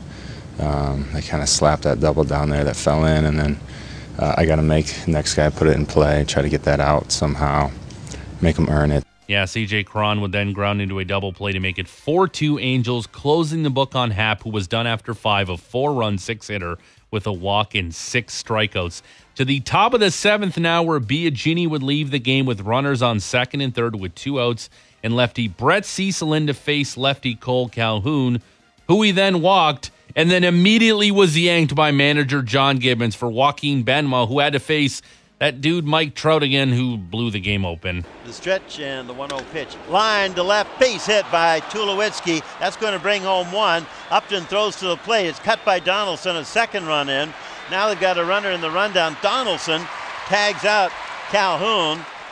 Um, they kind of slapped that double down there that fell in, and then uh, I got to make the next guy put it in play, try to get that out somehow, make them earn it. Yeah, C J Cron would then ground into a double play to make it four two Angels, closing the book on Happ, who was done after five, a four-run six-hitter with a walk and six strikeouts. To the top of the seventh now, where Biagini would leave the game with runners on second and third with two outs, and lefty Brett Cecil in to face lefty Cole Calhoun, who he then walked, and then immediately was yanked by manager John Gibbons for Joaquin Benma, who had to face that dude Mike Trout again, who blew the game open. The stretch and the one oh pitch. Line to left, base hit by Tulowitzki. That's going to bring home one. Upton throws to the plate. It's cut by Donaldson, a second run in. Now they've got a runner in the rundown. Donaldson tags out Calhoun.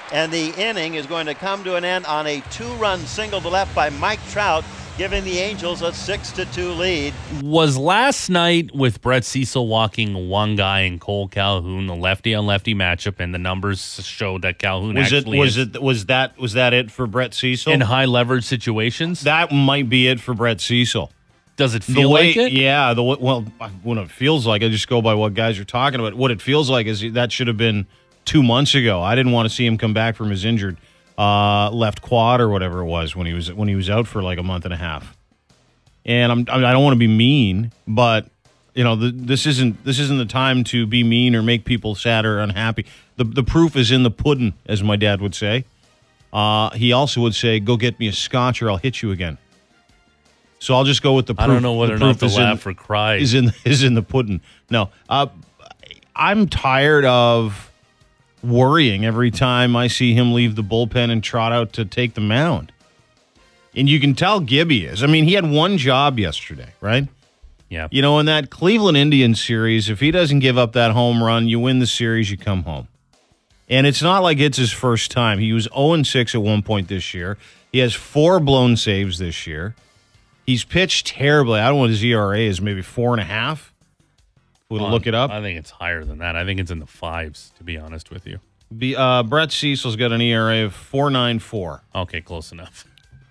And the inning is going to come to an end on a two-run single to left by Mike Trout, giving the Angels a six to two lead. Was last night with Brett Cecil walking one guy and Cole Calhoun, the lefty-on-lefty matchup, and the numbers showed that Calhoun was actually it was is it was that was that it for Brett Cecil in high leverage situations? That might be it for Brett Cecil. Does it feel way, like it? Yeah. The well, when it feels like, I just go by what guys are talking about. What it feels like is that should have been two months ago. I didn't want to see him come back from his injured uh, left quad or whatever it was when he was when he was out for like a month and a half. And I'm I don't want to be mean, but you know the, this isn't this isn't the time to be mean or make people sad or unhappy. The the proof is in the pudding, as my dad would say. Uh, he also would say, "Go get me a scotch, or I'll hit you again." So I'll just go with the proof. I don't know whether or not to laugh in, or cry. Is in is in the pudding. No, uh, I'm tired of worrying every time I see him leave the bullpen and trot out to take the mound. And you can tell Gibby is. I mean, he had one job yesterday, right? Yeah. You know, in that Cleveland Indians series, if he doesn't give up that home run, you win the series, you come home. And it's not like it's his first time. He was oh and six at one point this year. He has four blown saves this year. He's pitched terribly. I don't know what his E R A is, maybe four and a half. We'll Well, look it up. I think it's higher than that. I think it's in the fives, to be honest with you. Be, uh, Brett Cecil's got an E R A of four point nine four. Okay, close enough.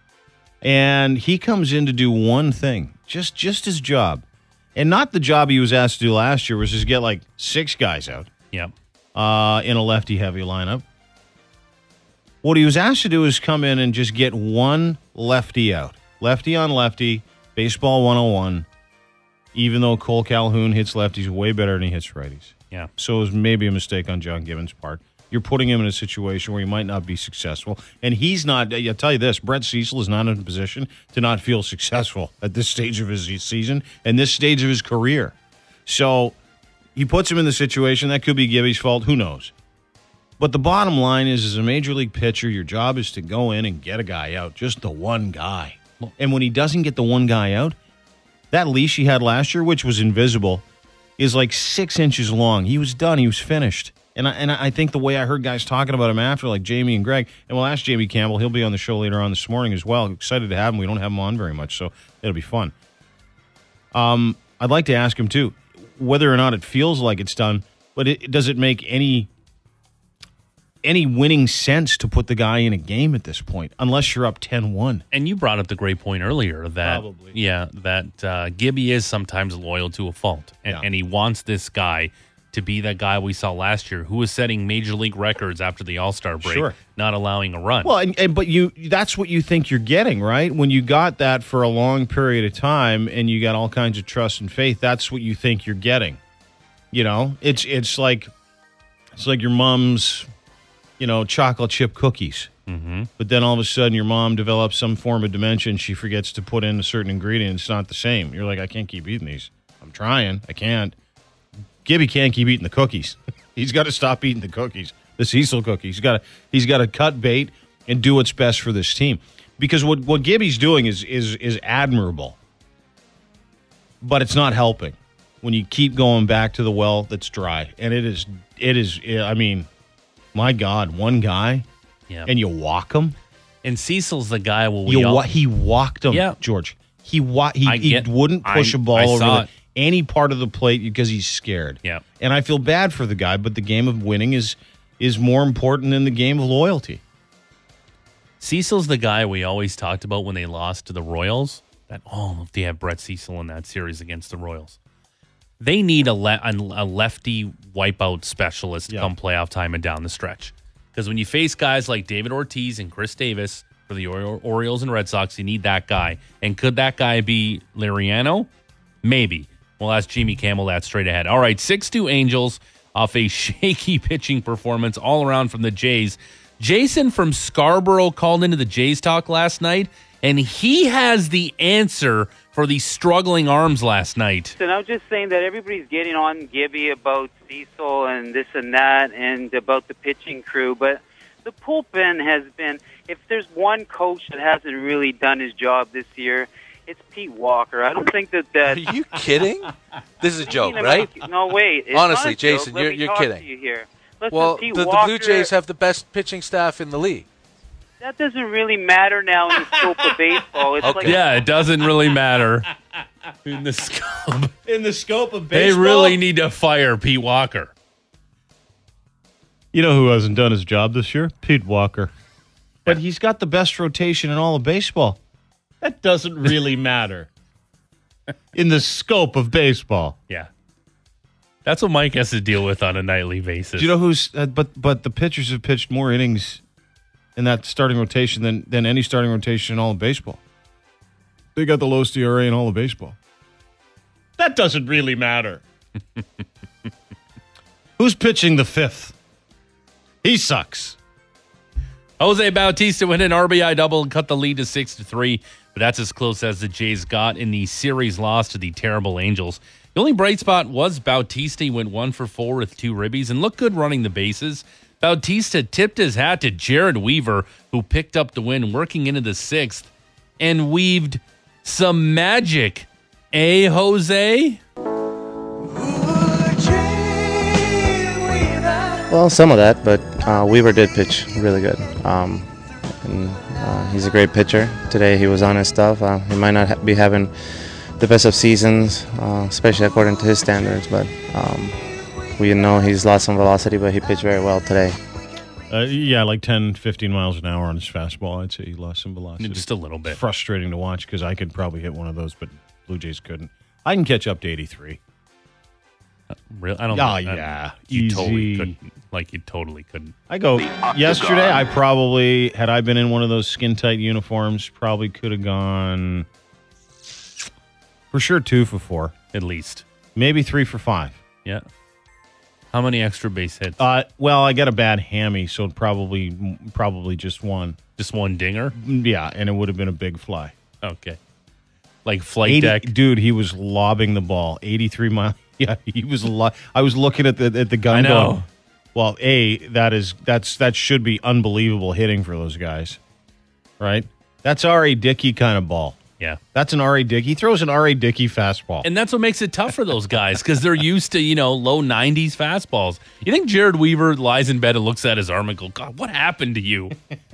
And he comes in to do one thing, just just his job. And not the job he was asked to do last year, was just get like six guys out Yep. uh, in a lefty-heavy lineup. What he was asked to do is come in and just get one lefty out. Lefty on lefty, baseball one oh one, even though Cole Calhoun hits lefties way better than he hits righties. Yeah. So it was maybe a mistake on John Gibbons' part. You're putting him in a situation where he might not be successful. And he's not, I'll tell you this, Brett Cecil is not in a position to not feel successful at this stage of his season and this stage of his career. So he puts him in the situation. That could be Gibby's fault. Who knows? But the bottom line is, as a major league pitcher, your job is to go in and get a guy out, just the one guy. And when he doesn't get the one guy out, that leash he had last year, which was invisible, is like six inches long. He was done. He was finished. And I, and I think the way I heard guys talking about him after, like Jamie and Greg, and we'll ask Jamie Campbell. He'll be on the show later on this morning as well. Excited to have him. We don't have him on very much, so it'll be fun. Um, I'd like to ask him, too, whether or not it feels like it's done, but it, does it make any any winning sense to put the guy in a game at this point, unless you're up ten one? And you brought up the great point earlier that, Probably. yeah, that uh, Gibby is sometimes loyal to a fault. And, Yeah. and he wants this guy to be that guy we saw last year who was setting major league records after the All-Star break, Sure. not allowing a run. Well, and, and but you—that's what you think you're getting, right? When you got that for a long period of time, and you got all kinds of trust and faith, that's what you think you're getting. You know, it's it's like it's like your mom's, you know, chocolate chip cookies. Mm-hmm. But then all of a sudden, your mom develops some form of dementia, and she forgets to put in a certain ingredient. It's not the same. You're like, I can't keep eating these. I'm trying. I can't. Gibby can't keep eating the cookies. He's got to stop eating the cookies, the Cecil cookies. He's got to he's got to cut bait and do what's best for this team. Because what, what Gibby's doing is is is admirable, but it's not helping when you keep going back to the well that's dry. And it is it is. I mean, my God, one guy, yeah. and you walk him. And Cecil's the guy. Well, we You all, wa- he walked him, Yeah. George. He wa- he, I he get- wouldn't push I- a ball I over saw the, it. any part of the plate because he's scared. Yeah. And I feel bad for the guy, but the game of winning is is more important than the game of loyalty. Cecil's the guy we always talked about when they lost to the Royals. That oh, if they have Brett Cecil in that series against the Royals, they need a, le- a lefty wipeout specialist Yeah. come playoff time and down the stretch. Because when you face guys like David Ortiz and Chris Davis for the Ori- Orioles and Red Sox, you need that guy. And could that guy be Liriano? Maybe. We'll ask Jamie Campbell that straight ahead. All right, six two Angels off a shaky pitching performance all around from the Jays. Jason from Scarborough called into the Jays talk last night, and he has the answer for the struggling arms last night. And I was just saying that everybody's getting on Gibby about Cecil and this and that and about the pitching crew, but the bullpen has been, if there's one coach that hasn't really done his job this year, it's Pete Walker. I don't think that that... Are you kidding? This is a joke, I mean, right? No, wait. It's Honestly, not a joke. Jason, Let you're- me you're talk kidding. To you here. Listen, Well, Pete the, the Walker, Blue Jays have the best pitching staff in the league. That doesn't really matter now in the scope of baseball. It's Okay. like Yeah, it doesn't really matter in the scope. In the scope of They baseball, really need to fire Pete Walker. You know who hasn't done his job this year? Pete Walker. But he's got the best rotation in all of baseball. That doesn't really matter in the scope of baseball. Yeah. That's what Mike has to deal with on a nightly basis. Do you know who's? Uh, but but the pitchers have pitched more innings in that starting rotation than than any starting rotation in all of baseball. They got the lowest E R A in all of baseball. That doesn't really matter. Who's pitching the fifth? He sucks. Jose Bautista went an R B I double and cut the lead to six to three, but that's as close as the Jays got in the series loss to the terrible Angels. The only bright spot was Bautista. He went one for four with two ribbies and looked good running the bases. Bautista tipped his hat to Jared Weaver, who picked up the win, working into the sixth, and weaved some magic. Eh, Jose? Well, some of that, but uh, Weaver did pitch really good. Um, and uh, he's a great pitcher. Today he was on his stuff. Uh, he might not ha- be having the best of seasons, uh, especially according to his standards, but um, we know he's lost some velocity, but he pitched very well today. Uh, yeah, like ten, fifteen miles an hour on his fastball. I'd say he lost some velocity. Just a little bit. It's frustrating to watch because I could probably hit one of those, but Blue Jays couldn't. I can catch up to eighty-three. Uh, really? I don't Oh, I- yeah. You Easy. totally couldn't. Like, you totally couldn't. I go, yesterday, I probably, had I been in one of those skin-tight uniforms, probably could have gone, for sure, two for four. At least. Maybe three for five. Yeah. How many extra base hits? Uh, well, I got a bad hammy, so probably probably just one. Just one dinger? Yeah, and it would have been a big fly. Okay. Like flight eighty deck? Dude, he was lobbing the ball. eighty-three miles. Yeah, he was. Lo- I was looking at the at the gun. I know. Going, well, A, that is that's that should be unbelievable hitting for those guys, right? That's R A. Dickey kind of ball. Yeah. That's an R A. Dickey. He throws an R A. Dickey fastball. And that's what makes it tough for those guys because they're used to, you know, low nineties fastballs. You think Jared Weaver lies in bed and looks at his arm and goes, God, what happened to you?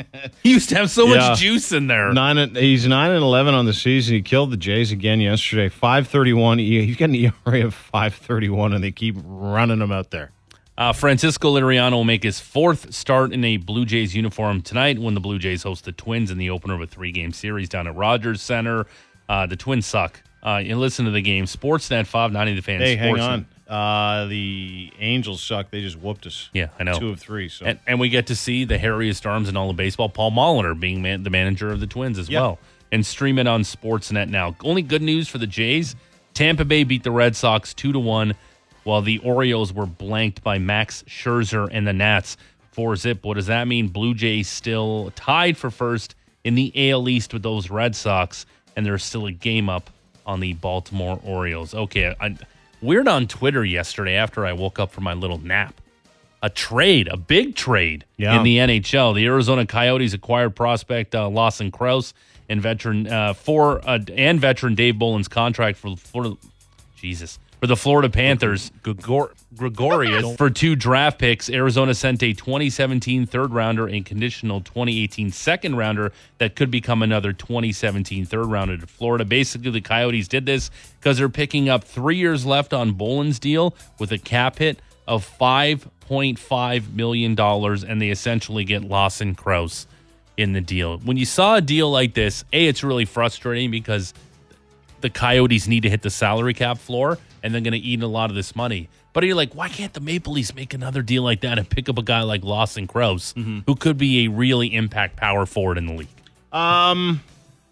He used to have so Yeah. much juice in there. Nine. and- He's nine and eleven on the season. He killed the Jays again yesterday. five thirty-one. He's got an E R A of five thirty-one, and they keep running him out there. Uh, Francisco Liriano will make his fourth start in a Blue Jays uniform tonight when the Blue Jays host the Twins in the opener of a three-game series down at Rogers Center. Uh, the Twins suck. Uh, you listen to the game. Sportsnet five ninety The Fan. Hey, hang Sportsnet. on. Uh, the Angels suck. They just whooped us. Yeah, I know. Two of three. So And, and we get to see the hairiest arms in all of baseball, Paul Molitor, being man, the manager of the Twins as Yeah. well. And stream it on Sportsnet now. Only good news for the Jays. Tampa Bay beat the Red Sox two to one, while the Orioles were blanked by Max Scherzer and the Nats four zip. What does that mean? Blue Jays still tied for first in the A L East with those Red Sox, and there's still a game up on the Baltimore Orioles. Okay, I, weird on Twitter yesterday after I woke up from my little nap. A trade, a big trade Yeah. in the N H L. The Arizona Coyotes acquired prospect uh, Lawson Krause and veteran uh, for uh, and veteran Dave Boland's contract for for Jesus for the Florida Panthers. Gregor- Gregorius for two draft picks. Arizona sent a twenty seventeen third rounder and conditional twenty eighteen second rounder that could become another twenty seventeen third rounder to Florida. Basically, the Coyotes did this because they're picking up three years left on Boland's deal with a cap hit of five point five million dollars, and they essentially get Lawson Krause in the deal. When you saw a deal like this, A, it's really frustrating because the Coyotes need to hit the salary cap floor, and they're going to eat a lot of this money. But you're like, why can't the Maple Leafs make another deal like that and pick up a guy like Lawson Krause, Mm-hmm. who could be a really impact power forward in the league? Um,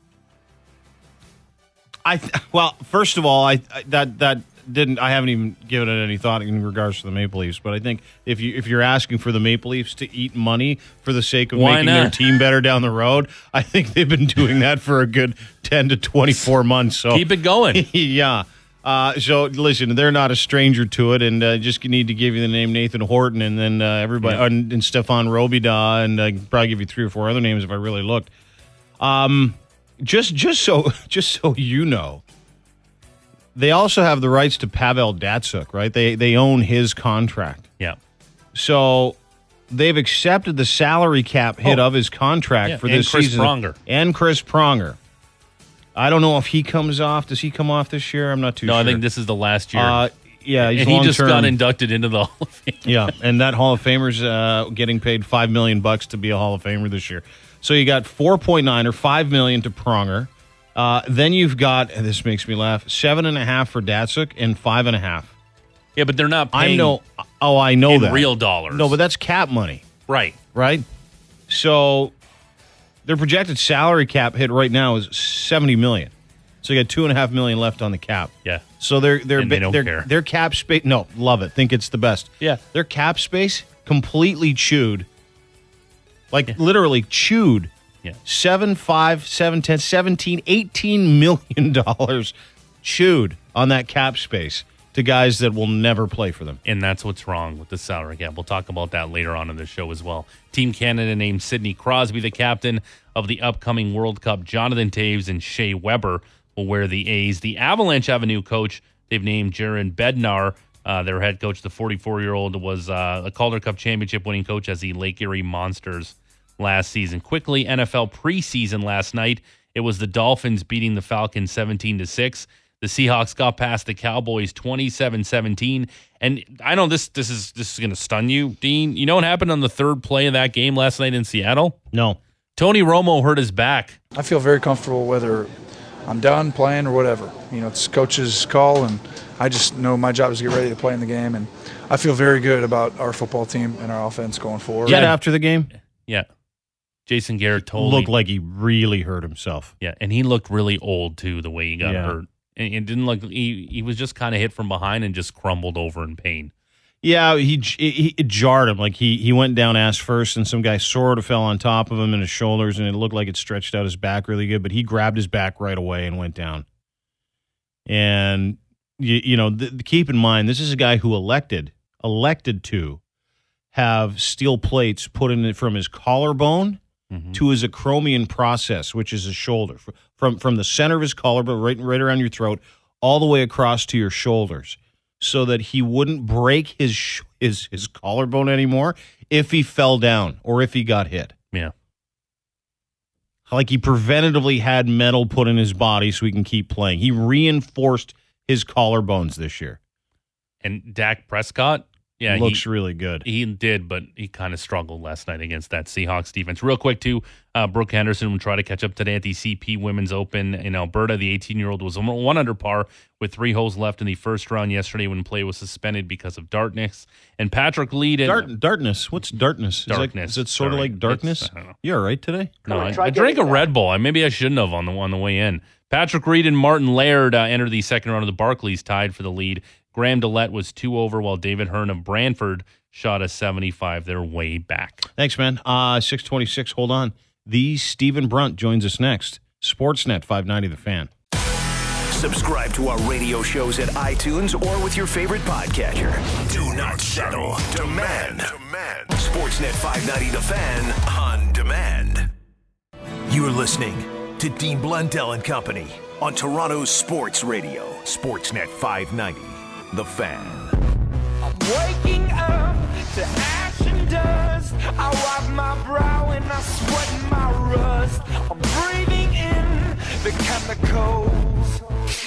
I th- well, first of all, I, I that that didn't. I haven't even given it any thought in regards to the Maple Leafs. But I think if you if you're asking for the Maple Leafs to eat money for the sake of Why making not? their team better down the road, I think they've been doing that for a good ten to twenty-four months. So Keep it going. yeah. Uh, so listen, they're not a stranger to it, and uh, just need to give you the name Nathan Horton, and then uh, everybody, Yeah. and, and Stefan Robida, and uh, probably give you three or four other names if I really looked. Um, just just so just so you know, they also have the rights to Pavel Datsyuk, right? They they own his contract. Yeah. So they've accepted the salary cap hit Oh. of his contract Yeah, for and this Chris season. Pronger. And Chris Pronger. I don't know if he comes off. Does he come off this year? I'm not too No, sure. I think this is the last year. Uh, yeah, he's and he just long-term. got inducted into the Hall of Fame. Yeah, and that Hall of Famer's uh, getting paid five million bucks to be a Hall of Famer this year. So you got four point nine or five million to Pronger. Uh, then you've got, and this makes me laugh, seven and a half for Datsuk and five and a half. Yeah, but they're not paying I know. Oh, I know in that real dollars. No, but that's cap money, Right. right? So their projected salary cap hit right now is seventy million. So you got two and a half million left on the cap. Yeah. So they're they're And they don't they're, care. their cap space. No, love it. Think it's the best. Yeah. Their cap space completely chewed. Like literally chewed. Yeah. Seven, five, seven, ten, seventeen, eighteen million dollars chewed on that cap space to guys that will never play for them. And that's what's wrong with the salary cap. We'll talk about that later on in the show as well. Team Canada named Sidney Crosby the captain of the upcoming World Cup. Jonathan Toews and Shea Weber will wear the A's. The Avalanche have a new coach. They've named Jaron Bednar, uh, their head coach. The forty-four-year-old was uh, a Calder Cup championship winning coach as the Lake Erie Monsters last season. Quickly, N F L preseason last night. It was the Dolphins beating the Falcons seventeen to six. The Seahawks got past the Cowboys twenty-seven seventeen. And I know this this is this is going to stun you, Dean. You know what happened on the third play of that game last night in Seattle? No. Tony Romo hurt his back. I feel very comfortable whether I'm done playing or whatever. You know, it's coach's call, and I just know my job is to get ready to play in the game. And I feel very good about our football team and our offense going forward. Yeah, after the game? Yeah. Jason Garrett told Looked me. like he really hurt himself. Yeah, and he looked really old, too, the way he got Yeah. hurt. And it didn't look, he, he was just kind of hit from behind and just crumbled over in pain. Yeah, he, he it jarred him. Like he he went down ass first, and some guy sort of fell on top of him in his shoulders, and it looked like it stretched out his back really good. But he grabbed his back right away and went down. And you, you know, th- keep in mind, this is a guy who elected elected to have steel plates put in it from his collarbone Mm-hmm. to his acromion process, which is his shoulder, from from the center of his collarbone, right right around your throat, all the way across to your shoulders, so that he wouldn't break his sh- his his collarbone anymore if he fell down or if he got hit. Yeah. Like he preventatively had metal put in his body so he can keep playing. He reinforced his collarbones this year. And Dak Prescott, yeah, looks he, really good. He did, but he kind of struggled last night against that Seahawks defense. Real quick, too, uh, Brooke Henderson will try to catch up today at the C P Women's Open in Alberta. The eighteen-year-old was one under par with three holes left in the first round yesterday when play was suspended because of darkness. And Patrick Lead and Dart, darkness. What's darkness? Is that- Darkness. Is it sort of Sorry. like darkness? It's- I don't know. You all right today? No, I, I drank a Red Bull. I, maybe I shouldn't have on the on the way in. Patrick Reed and Martin Laird uh, entered the second round of the Barclays, tied for the lead. Graham Dillette was two over, while David Hearn of Brantford shot a seventy-five. They're way back. Thanks, man. Uh, six twenty-six, hold on. The Stephen Brunt joins us next. Sportsnet five ninety The Fan. Subscribe to our radio shows at iTunes or with your favorite podcatcher. Do not settle. Demand. Demand. Sportsnet five ninety The Fan on demand. You're listening to Dean Blundell and Company on Toronto's Sports Radio. Sportsnet five ninety The Fan. I'm waking up to ash and dust. I wipe my brow and I sweat my rust. I'm breathing in the chemicals.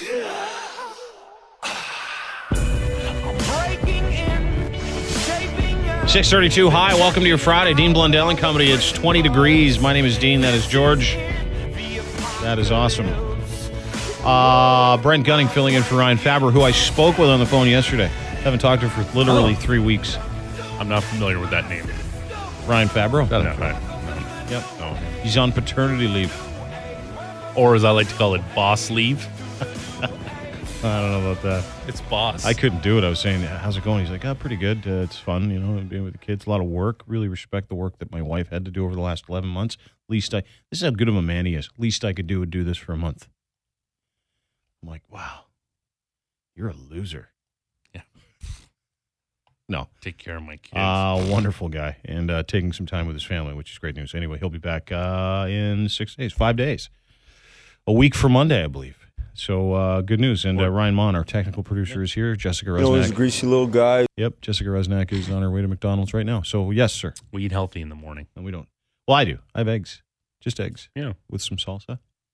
I'm breaking in, shaping up. six thirty-two, hi, welcome to your Friday. Dean Blundell and Company. It's twenty degrees. My name is Dean. That is George. That is awesome. Uh, Brent Gunning filling in for Ryan Faber, who I spoke with on the phone yesterday. Haven't talked to her for literally Oh. three weeks. I'm not familiar with that name. Ryan Fabro? No, no, no. Yep. No. He's on paternity leave. Or as I like to call it, boss leave. I don't know about that. It's boss. I couldn't do it. I was saying, how's it going? He's like, oh, pretty good. Uh, it's fun, you know, being with the kids. A lot of work. Really respect the work that my wife had to do over the last eleven months. Least I, this is how good of a man he is. Least I could do would do this for a month. I'm like, wow, you're a loser. Yeah. No. Take care of my kids. Uh, wonderful guy. And uh, taking some time with his family, which is great news. Anyway, he'll be back uh, in six days, five days. A week from Monday, I believe. So uh, good news. And uh, Ryan Mon, our technical producer, is here. Jessica Resnack. You know, he's a greasy little guy. Yep, Jessica Resnack is on her way to McDonald's right now. So yes, sir. We eat healthy in the morning. And we don't. Well, I do. I have eggs. Just eggs. Yeah. With some salsa.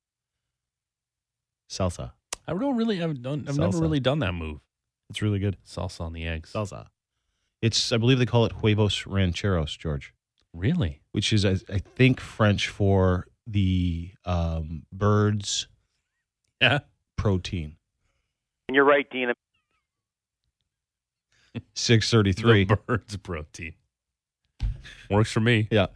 Salsa. I don't really. I've done. I've never Salsa. really done that move. It's really good. Salsa on the eggs. Salsa. It's. I believe they call it huevos rancheros, George. Really? Which is, I, I think, French for the um, birds. Yeah. Protein. You're right, Dean. six thirty-three. The bird's protein. Works for me. Yeah.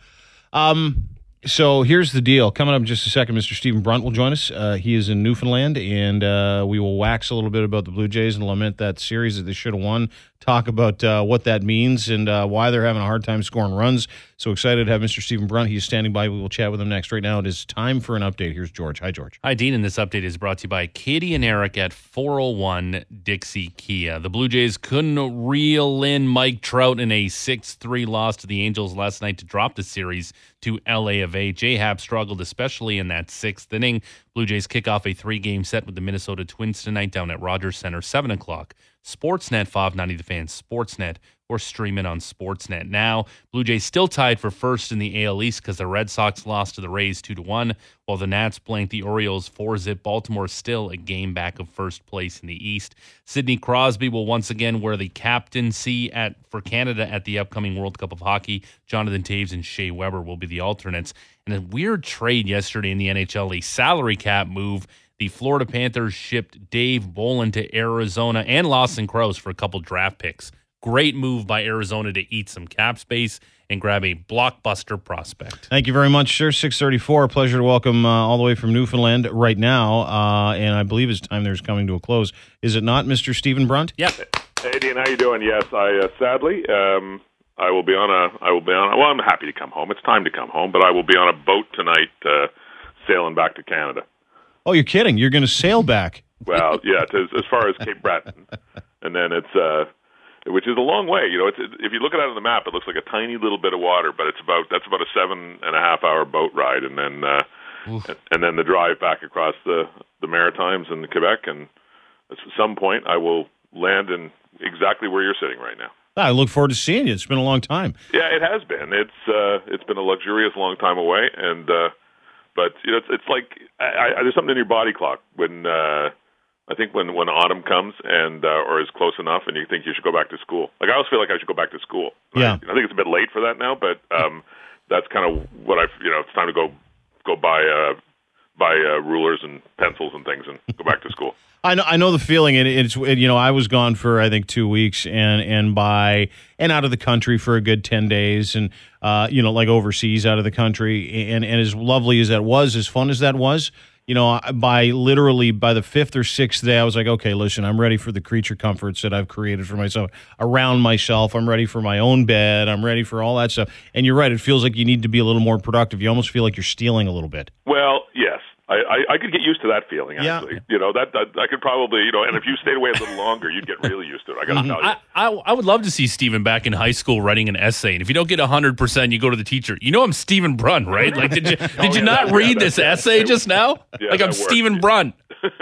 Um. So here's the deal. Coming up in just a second, Mister Stephen Brunt will join us. Uh, he is in Newfoundland, and uh, we will wax a little bit about the Blue Jays and lament that series that they should have won. Talk about uh, what that means and uh, why they're having a hard time scoring runs. So excited to have Mister Stephen Brunt. He's standing by. We will chat with him next. Right now, it is time for an update. Here's George. Hi, George. Hi, Dean, and this update is brought to you by Katie and Eric at four oh one Dixie Kia. The Blue Jays couldn't reel in Mike Trout in a six three loss to the Angels last night to drop the series to L A of A. J-Hap struggled, especially in that sixth inning. Blue Jays kick off a three-game set with the Minnesota Twins tonight down at Rogers Center, seven o'clock. Sportsnet, five ninety The Fan, Sportsnet, or stream it on Sportsnet now. Blue Jays still tied for first in the A L East because the Red Sox lost to the Rays two to one, while the Nats blanked the Orioles four zip. Baltimore still a game back of first place in the East. Sidney Crosby will once again wear the captaincy at for Canada at the upcoming World Cup of Hockey. Jonathan Toews and Shea Weber will be the alternates. And a weird trade yesterday in the N H L, a salary cap move. The Florida Panthers shipped Dave Bolin to Arizona and Lawson Crouse for a couple draft picks. Great move by Arizona to eat some cap space and grab a blockbuster prospect. Thank you very much, sir. six thirty-four. A pleasure to welcome uh, all the way from Newfoundland right now. Uh, and I believe his time there is coming to a close. Is it not, Mister Stephen Brunt? Yeah. Hey, Dean, how you doing? Yes, I uh, sadly um, I will be on a I will be on. A, well, I'm happy to come home. It's time to come home, but I will be on a boat tonight, uh, sailing back to Canada. Oh, you're kidding! You're going to sail back? Well, yeah, to, as far as Cape Breton, and then it's. Uh, Which is a long way, you know. It's it, if you look at it on the map, it looks like a tiny little bit of water, but it's about that's about a seven and a half hour boat ride, and then uh, and, and then the drive back across the the Maritimes and Quebec, and at some point I will land in exactly where you're sitting right now. I look forward to seeing you. It's been a long time. Yeah, it has been. It's uh, it's been a luxurious long time away, and uh, but you know, it's, it's like I, I, there's something in your body clock when. Uh, I think when, when autumn comes and uh, or is close enough, and you think you should go back to school. Like I always feel like I should go back to school. Yeah. I, I think it's a bit late for that now, but um, that's kind of what I you know. It's time to go go buy uh, buy uh, rulers and pencils and things and go back to school. I know I know the feeling. It, it's it, you know I was gone for I think two weeks and and by and out of the country for a good ten days and uh, you know like overseas out of the country and and as lovely as that was, as fun as that was. You know, by literally by the fifth or sixth day, I was like, okay, listen, I'm ready for the creature comforts that I've created for myself around myself. I'm ready for my own bed. I'm ready for all that stuff. And you're right. It feels like you need to be a little more productive. You almost feel like you're stealing a little bit. Well, yes. I, I, I could get used to that feeling, actually. Yeah. You know, that, that I could probably, you know, and if you stayed away a little longer, you'd get really used to it. I got to tell you. I, I, I would love to see Stephen back in high school writing an essay. And if you don't get one hundred percent, you go to the teacher. You know I'm Stephen Brunt, right? Like, did you did oh, you yeah, not that, read yeah, this essay just now? Yeah, like I'm worked. Stephen Brunt.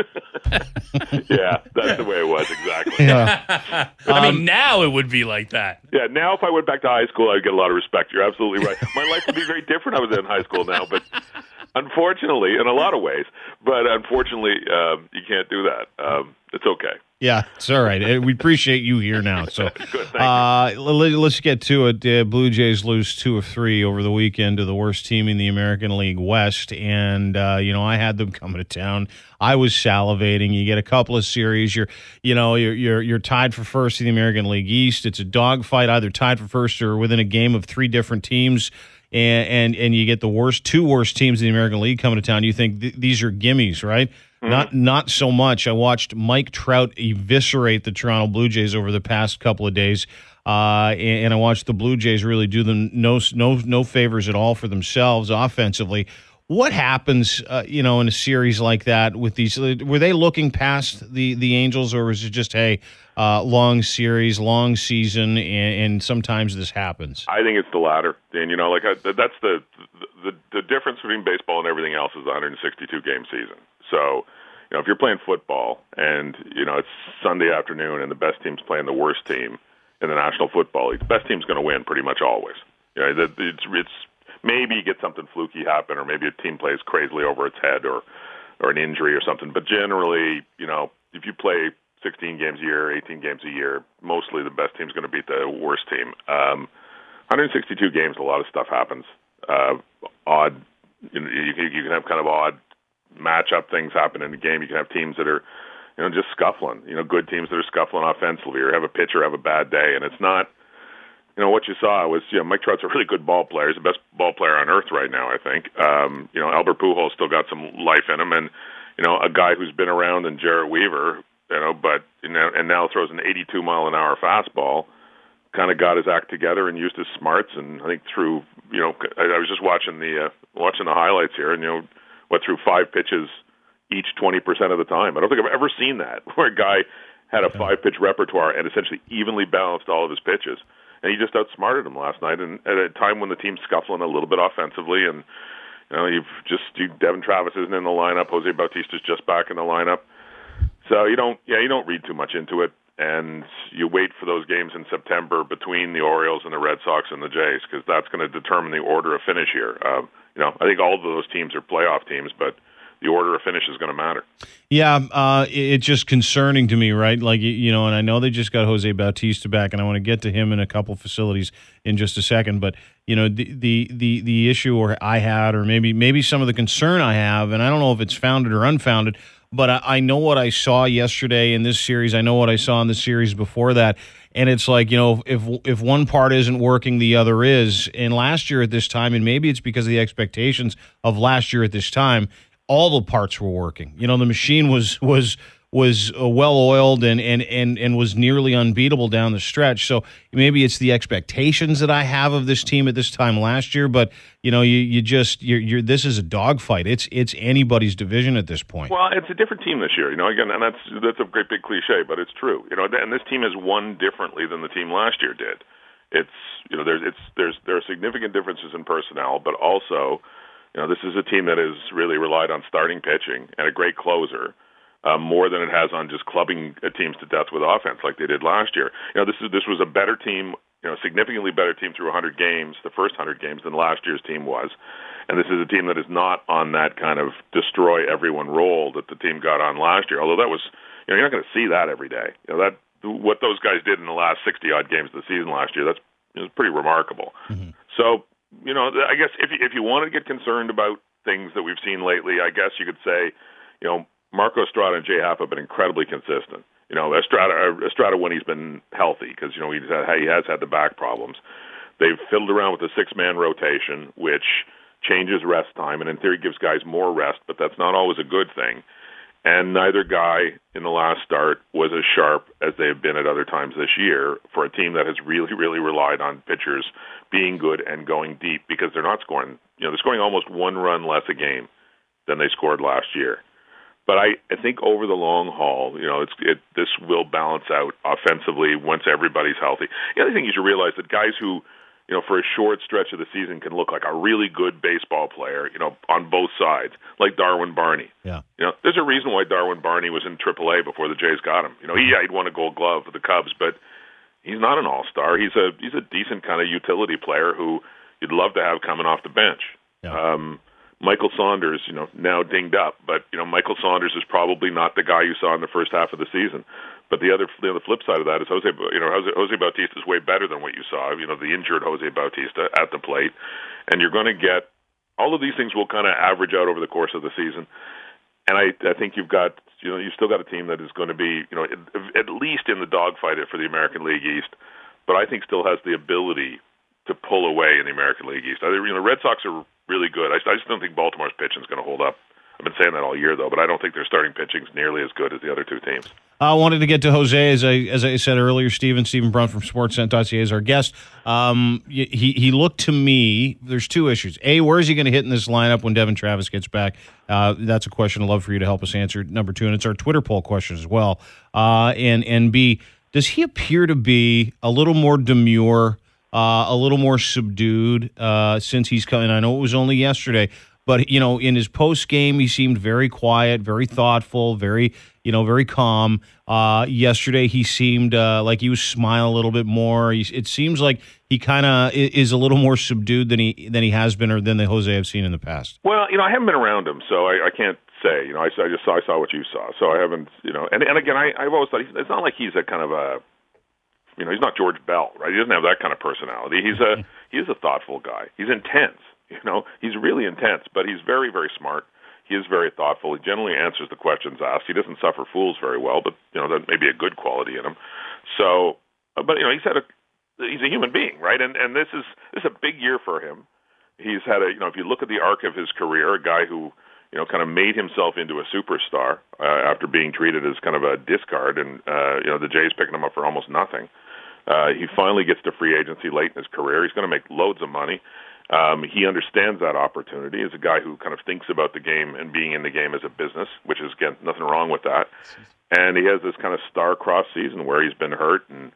Yeah, that's the way it was, exactly. Yeah. I mean, Um, now it would be like that. Yeah, now if I went back to high school, I'd get a lot of respect. You're absolutely right. My life would be very different if I was in high school now, but unfortunately, in a lot of ways, but unfortunately, um, you can't do that. Um, it's okay. Yeah, it's all right. Uh, We appreciate you here now. So Good, thank uh, let, let's get to it. Uh, Blue Jays lose two of three over the weekend to the worst team in the American League West. And, uh, you know, I had them coming to town. I was salivating. You get a couple of series. You're, you know, you're, you're, you're tied for first in the American League East. It's a dogfight, either tied for first or within a game of three different teams. And, and, and you get the worst, two worst teams in the American League coming to town. You think th- these are gimmies, right? Mm-hmm. Not not so much. I watched Mike Trout eviscerate the Toronto Blue Jays over the past couple of days, uh, and, and I watched the Blue Jays really do them no no no favors at all for themselves offensively. What happens, uh, you know, in a series like that with these? Were they looking past the, the Angels, or was it just hey, uh, long series, long season, and, and sometimes this happens? I think it's the latter, and you know, like I, that's the, the the difference between baseball and everything else is a one hundred sixty-two game season. So, you know, if you're playing football and, you know, it's Sunday afternoon and the best team's playing the worst team in the National Football League, the best team's going to win pretty much always. You know, it's, it's maybe you get something fluky happen, or maybe a team plays crazily over its head, or or an injury or something. But generally, you know, if you play sixteen games a year, eighteen games a year, mostly the best team's going to beat the worst team. Um, one hundred sixty-two games, a lot of stuff happens. Uh, odd, you, know, you, you can have kind of odd matchup things happen in the game. You can have teams that are, you know, just scuffling. You know, good teams that are scuffling offensively, or have a pitcher have a bad day, and it's not. You know, what you saw was, you know, Mike Trout's a really good ball player. He's the best ball player on earth right now, I think. Um, you know, Albert Pujols still got some life in him, and, you know, a guy who's been around in Jarrett Weaver, you know, but, you know, and now throws an eighty-two mile an hour fastball, kind of got his act together and used his smarts, and I think through, you know, I, I was just watching the uh, watching the highlights here, and, you know, went through five pitches each twenty percent of the time. I don't think I've ever seen that, where a guy had a five-pitch repertoire and essentially evenly balanced all of his pitches. And he just outsmarted him last night, and at a time when the team's scuffling a little bit offensively, and, you know, you've just you, Devin Travis isn't in the lineup, Jose Bautista's just back in the lineup, so you don't, yeah, you don't read too much into it, and you wait for those games in September between the Orioles and the Red Sox and the Jays, because that's going to determine the order of finish here. Um, you know, I think all of those teams are playoff teams, but the order of finish is going to matter. Yeah, uh, it's just concerning to me, right? Like, you know, and I know they just got Jose Bautista back, and I want to get to him in a couple facilities in just a second. But, you know, the the the, the issue or I had, or maybe maybe some of the concern I have, and I don't know if it's founded or unfounded, but I, I know what I saw yesterday in this series. I know what I saw in the series before that. And it's like, you know, if if one part isn't working, the other is. And last year at this time, and maybe it's because of the expectations of last year at this time, all the parts were working. You know, the machine was was was uh, well oiled and, and and and was nearly unbeatable down the stretch. So maybe it's the expectations that I have of this team at this time last year. But you know, you you just you're, you're this is a dogfight. It's it's anybody's division at this point. Well, it's a different team this year. You know, again, and that's that's a great big cliche, but it's true. You know, and this team has won differently than the team last year did. It's you know, there's it's there's there are significant differences in personnel, but also, you know, this is a team that has really relied on starting pitching and a great closer, uh, more than it has on just clubbing teams to death with offense like they did last year. You know, this is this was a better team, you know, significantly better team through one hundred games, the first one hundred games, than last year's team was. And this is a team that is not on that kind of destroy everyone role that the team got on last year. Although that was, you know, you're not going to see that every day. You know, that what those guys did in the last sixty odd games of the season last year, that's it was pretty remarkable. Mm-hmm. So, you know, I guess if you, if you want to get concerned about things that we've seen lately, I guess you could say, you know, Marco Estrada and Jay Happ have been incredibly consistent. You know, Estrada, Estrada when he's been healthy, because, you know, he's had, he has had the back problems. They've fiddled around with the six-man rotation, which changes rest time and in theory gives guys more rest, but that's not always a good thing. And neither guy in the last start was as sharp as they have been at other times this year for a team that has really, really relied on pitchers being good and going deep, because they're not scoring, you know, they're scoring almost one run less a game than they scored last year. But I, I think over the long haul, you know, it's it this will balance out offensively once everybody's healthy. The other thing you should realize that guys who, you know, for a short stretch of the season can look like a really good baseball player, you know, on both sides, like Darwin Barney. Yeah. You know, there's a reason why Darwin Barney was in triple A before the Jays got him. You know, he, yeah, he'd won a Gold Glove with the Cubs, but he's not an all-star. He's a he's a decent kind of utility player who you'd love to have coming off the bench. Yeah. Um, Michael Saunders, you know, now dinged up, but, you know, Michael Saunders is probably not the guy you saw in the first half of the season. But the other, you know, the flip side of that is Jose, you know, Jose, Jose Bautista is way better than what you saw. You know, the injured Jose Bautista at the plate, and you're going to get all of these things will kind of average out over the course of the season. And I, I think you've got, you know, you've still got a team that is going to be, you know, at, at least in the dogfight for the American League East, but I think still has the ability to pull away in the American League East. I, you know, the Red Sox are really good. I, I just don't think Baltimore's pitching is going to hold up. I've been saying that all year, though, but I don't think their starting pitching is nearly as good as the other two teams. I wanted to get to Jose, as I as I said earlier. Stephen Stephen Brunt from Sportsnet dot C A is our guest. Um, he he looked to me. There's two issues. A, where is he going to hit in this lineup when Devin Travis gets back? Uh, that's a question I'd love for you to help us answer. Number two, and it's our Twitter poll question as well. Uh, and and B, does he appear to be a little more demure, uh, a little more subdued uh, since he's coming? I know it was only yesterday. But, you know, in his post game, he seemed very quiet, very thoughtful, very, you know, very calm. Uh, yesterday, he seemed uh, like he was smiling a little bit more. He, it seems like he kind of is a little more subdued than he than he has been or than the Jose I've seen in the past. Well, you know, I haven't been around him, so I, I can't say. You know, I, I just saw I saw what you saw, so I haven't. You know, and and again, I, I've always thought he's, it's not like he's a kind of a, you know, he's not George Bell, right? He doesn't have that kind of personality. He's a he is a thoughtful guy. He's intense. You know, he's really intense, but he's very, very smart. He is very thoughtful. He generally answers the questions asked. He doesn't suffer fools very well, but, you know, that may be a good quality in him. So, but, you know, he's had a, he's a human being, right? And and this is this is a big year for him. He's had a, you know, if you look at the arc of his career, a guy who, you know, kind of made himself into a superstar uh, after being treated as kind of a discard, and, uh, you know, the Jays picking him up for almost nothing. Uh, he finally gets to free agency late in his career. He's going to make loads of money. Um, he understands that opportunity. He's a guy who kind of thinks about the game and being in the game as a business, which is, again, nothing wrong with that. And he has this kind of star-crossed season where he's been hurt, and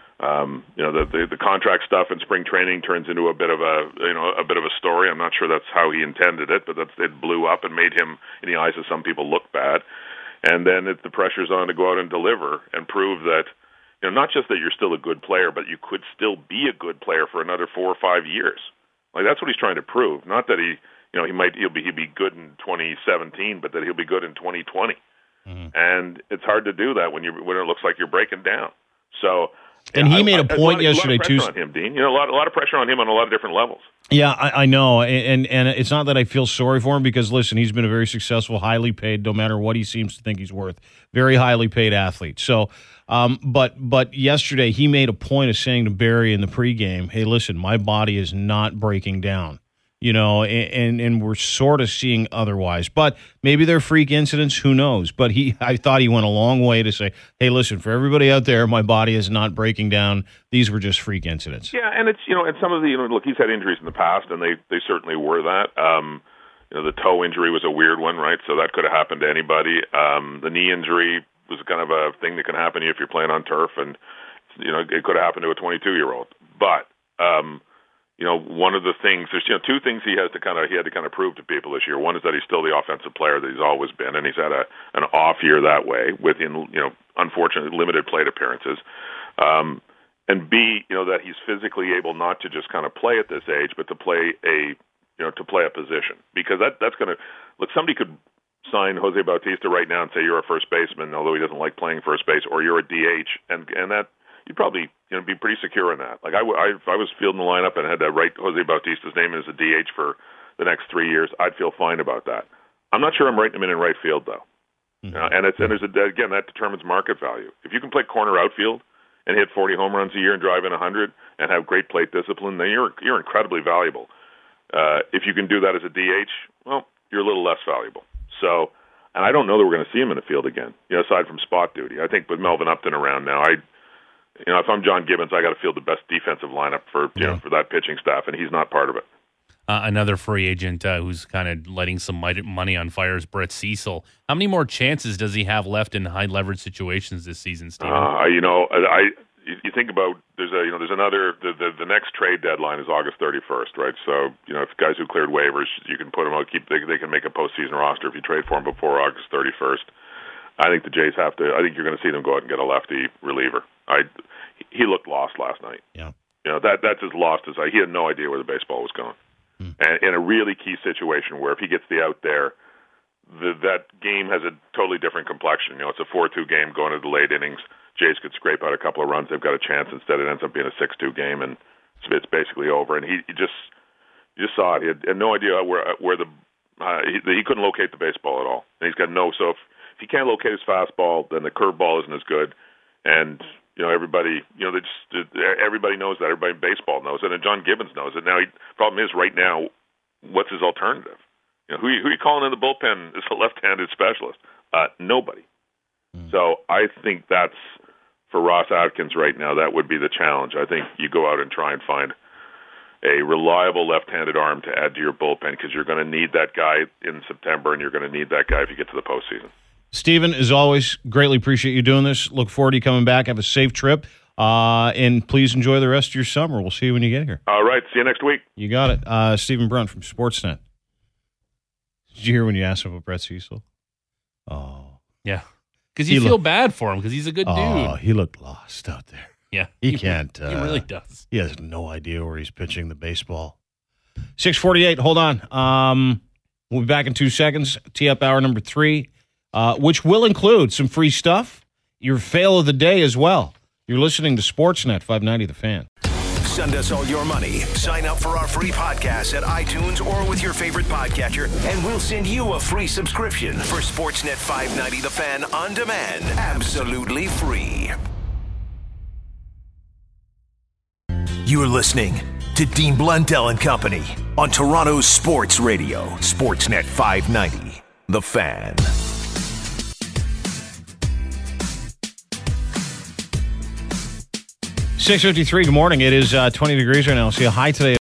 um, you know the, the the contract stuff in spring training turns into a bit of a you know a bit of a story. I'm not sure that's how he intended it, but that's, it blew up and made him, in the eyes of some people, look bad. And then it, the pressure's on to go out and deliver and prove that, you know, not just that you're still a good player, but you could still be a good player for another four or five years. Like, that's what he's trying to prove. Not that he, you know, he might he'll be he'll be good in twenty seventeen, but that he'll be good in twenty twenty. Mm-hmm. And it's hard to do that when you when it looks like you're breaking down. So, and yeah, he I, made I, a point a lot, yesterday a lot of pressure too. On him, Dean. You know, a lot a lot of pressure on him on a lot of different levels. Yeah, I, I know, and and it's not that I feel sorry for him because listen, he's been a very successful, highly paid, no matter what he seems to think he's worth, very highly paid athlete. So, um, but but yesterday he made a point of saying to Barry in the pregame, "Hey, listen, my body is not breaking down." You know, and, and we're sort of seeing otherwise. But maybe they're freak incidents, who knows? But he, I thought he went a long way to say, hey, listen, for everybody out there, my body is not breaking down. These were just freak incidents. Yeah, and it's, you know, and some of the, you know, look, he's had injuries in the past, and they, they certainly were that. Um, you know, the toe injury was a weird one, right? So that could have happened to anybody. Um, the knee injury was kind of a thing that can happen to you if you're playing on turf, and, you know, it could have happened to a twenty-two-year-old. But, um you know, one of the things, there's, you know, two things he has to kind of, he had to kind of prove to people this year. One is that he's still the offensive player that he's always been, and he's had a, an off year that way with, in, you know, unfortunately limited plate appearances. Um, and B, you know, that he's physically able not to just kind of play at this age, but to play a, you know, to play a position. Because that, that's going to, look, somebody could sign Jose Bautista right now and say you're a first baseman, although he doesn't like playing first base, or you're a D H, and, and that, you'd probably, you know, be pretty secure in that. Like, I, I, if I was fielding the lineup and had to write Jose Bautista's name as a D H for the next three years, I'd feel fine about that. I'm not sure I'm writing him in in right field, though. Mm-hmm. Uh, and it's and there's a, again, that determines market value. If you can play corner outfield and hit forty home runs a year and drive in one hundred and have great plate discipline, then you're you're incredibly valuable. Uh, if you can do that as a D H, well, you're a little less valuable. So, and I don't know that we're going to see him in the field again, you know, aside from spot duty. I think with Melvin Upton around now, I. You know, if I'm John Gibbons, I got to field the best defensive lineup for you yeah. know for that pitching staff, and he's not part of it. Uh, another free agent uh, who's kind of letting some money on fire is Brett Cecil. How many more chances does he have left in high leverage situations this season, Steven? Uh, you know, I you think about there's a you know there's another the, the the next trade deadline is August thirty-first, right? So you know if guys who cleared waivers, you can put them out, keep they, they can make a postseason roster if you trade for them before August thirty-first. I think the Jays have to. I think you're going to see them go out and get a lefty reliever. I he looked lost last night. Yeah, you know that that's as lost as I. He had no idea where the baseball was going, hmm. and in a really key situation where if he gets the out there, the, that game has a totally different complexion. You know, it's a four two game going to the late innings. Jays could scrape out a couple of runs. They've got a chance. Instead, it ends up being a six two game, and it's basically over. And he, he just you just saw it. He had, had no idea where where the uh, he, he couldn't locate the baseball at all. And he's got no so. If, If he can't locate his fastball, then the curveball isn't as good. And, you know, everybody, you know, they just, everybody knows that. Everybody in baseball knows it. And John Gibbons knows it. Now, the problem is right now, what's his alternative? You know, who, who are you calling in the bullpen as a left-handed specialist? Uh, nobody. Mm. So I think that's, for Ross Atkins right now, that would be the challenge. I think you go out and try and find a reliable left-handed arm to add to your bullpen because you're going to need that guy in September and you're going to need that guy if you get to the postseason. Steven, as always, greatly appreciate you doing this. Look forward to you coming back. Have a safe trip. Uh, and please enjoy the rest of your summer. We'll see you when you get here. All right. See you next week. You got it. Uh, Steven Brunt from Sportsnet. Did you hear when you asked him about Brett Cecil? Oh. Yeah. Because you He feel look- bad for him because he's a good Oh, dude. he looked lost out there. Yeah. He, He- can't. he uh, really does. He has no idea where he's pitching the baseball. six forty-eight, hold on. Um, we'll be back in two seconds. Tee-up hour number three, uh, which will include some free stuff, your fail of the day as well. You're listening to Sportsnet five ninety The Fan. Send us all your money. Sign up for our free podcast at iTunes or with your favorite podcatcher, and we'll send you a free subscription for Sportsnet five ninety The Fan on demand. Absolutely free. You're listening to Dean Blundell and Company on Toronto's Sports Radio, Sportsnet five ninety The Fan. six fifty-three, good morning. It is uh, twenty degrees right now. See a high today.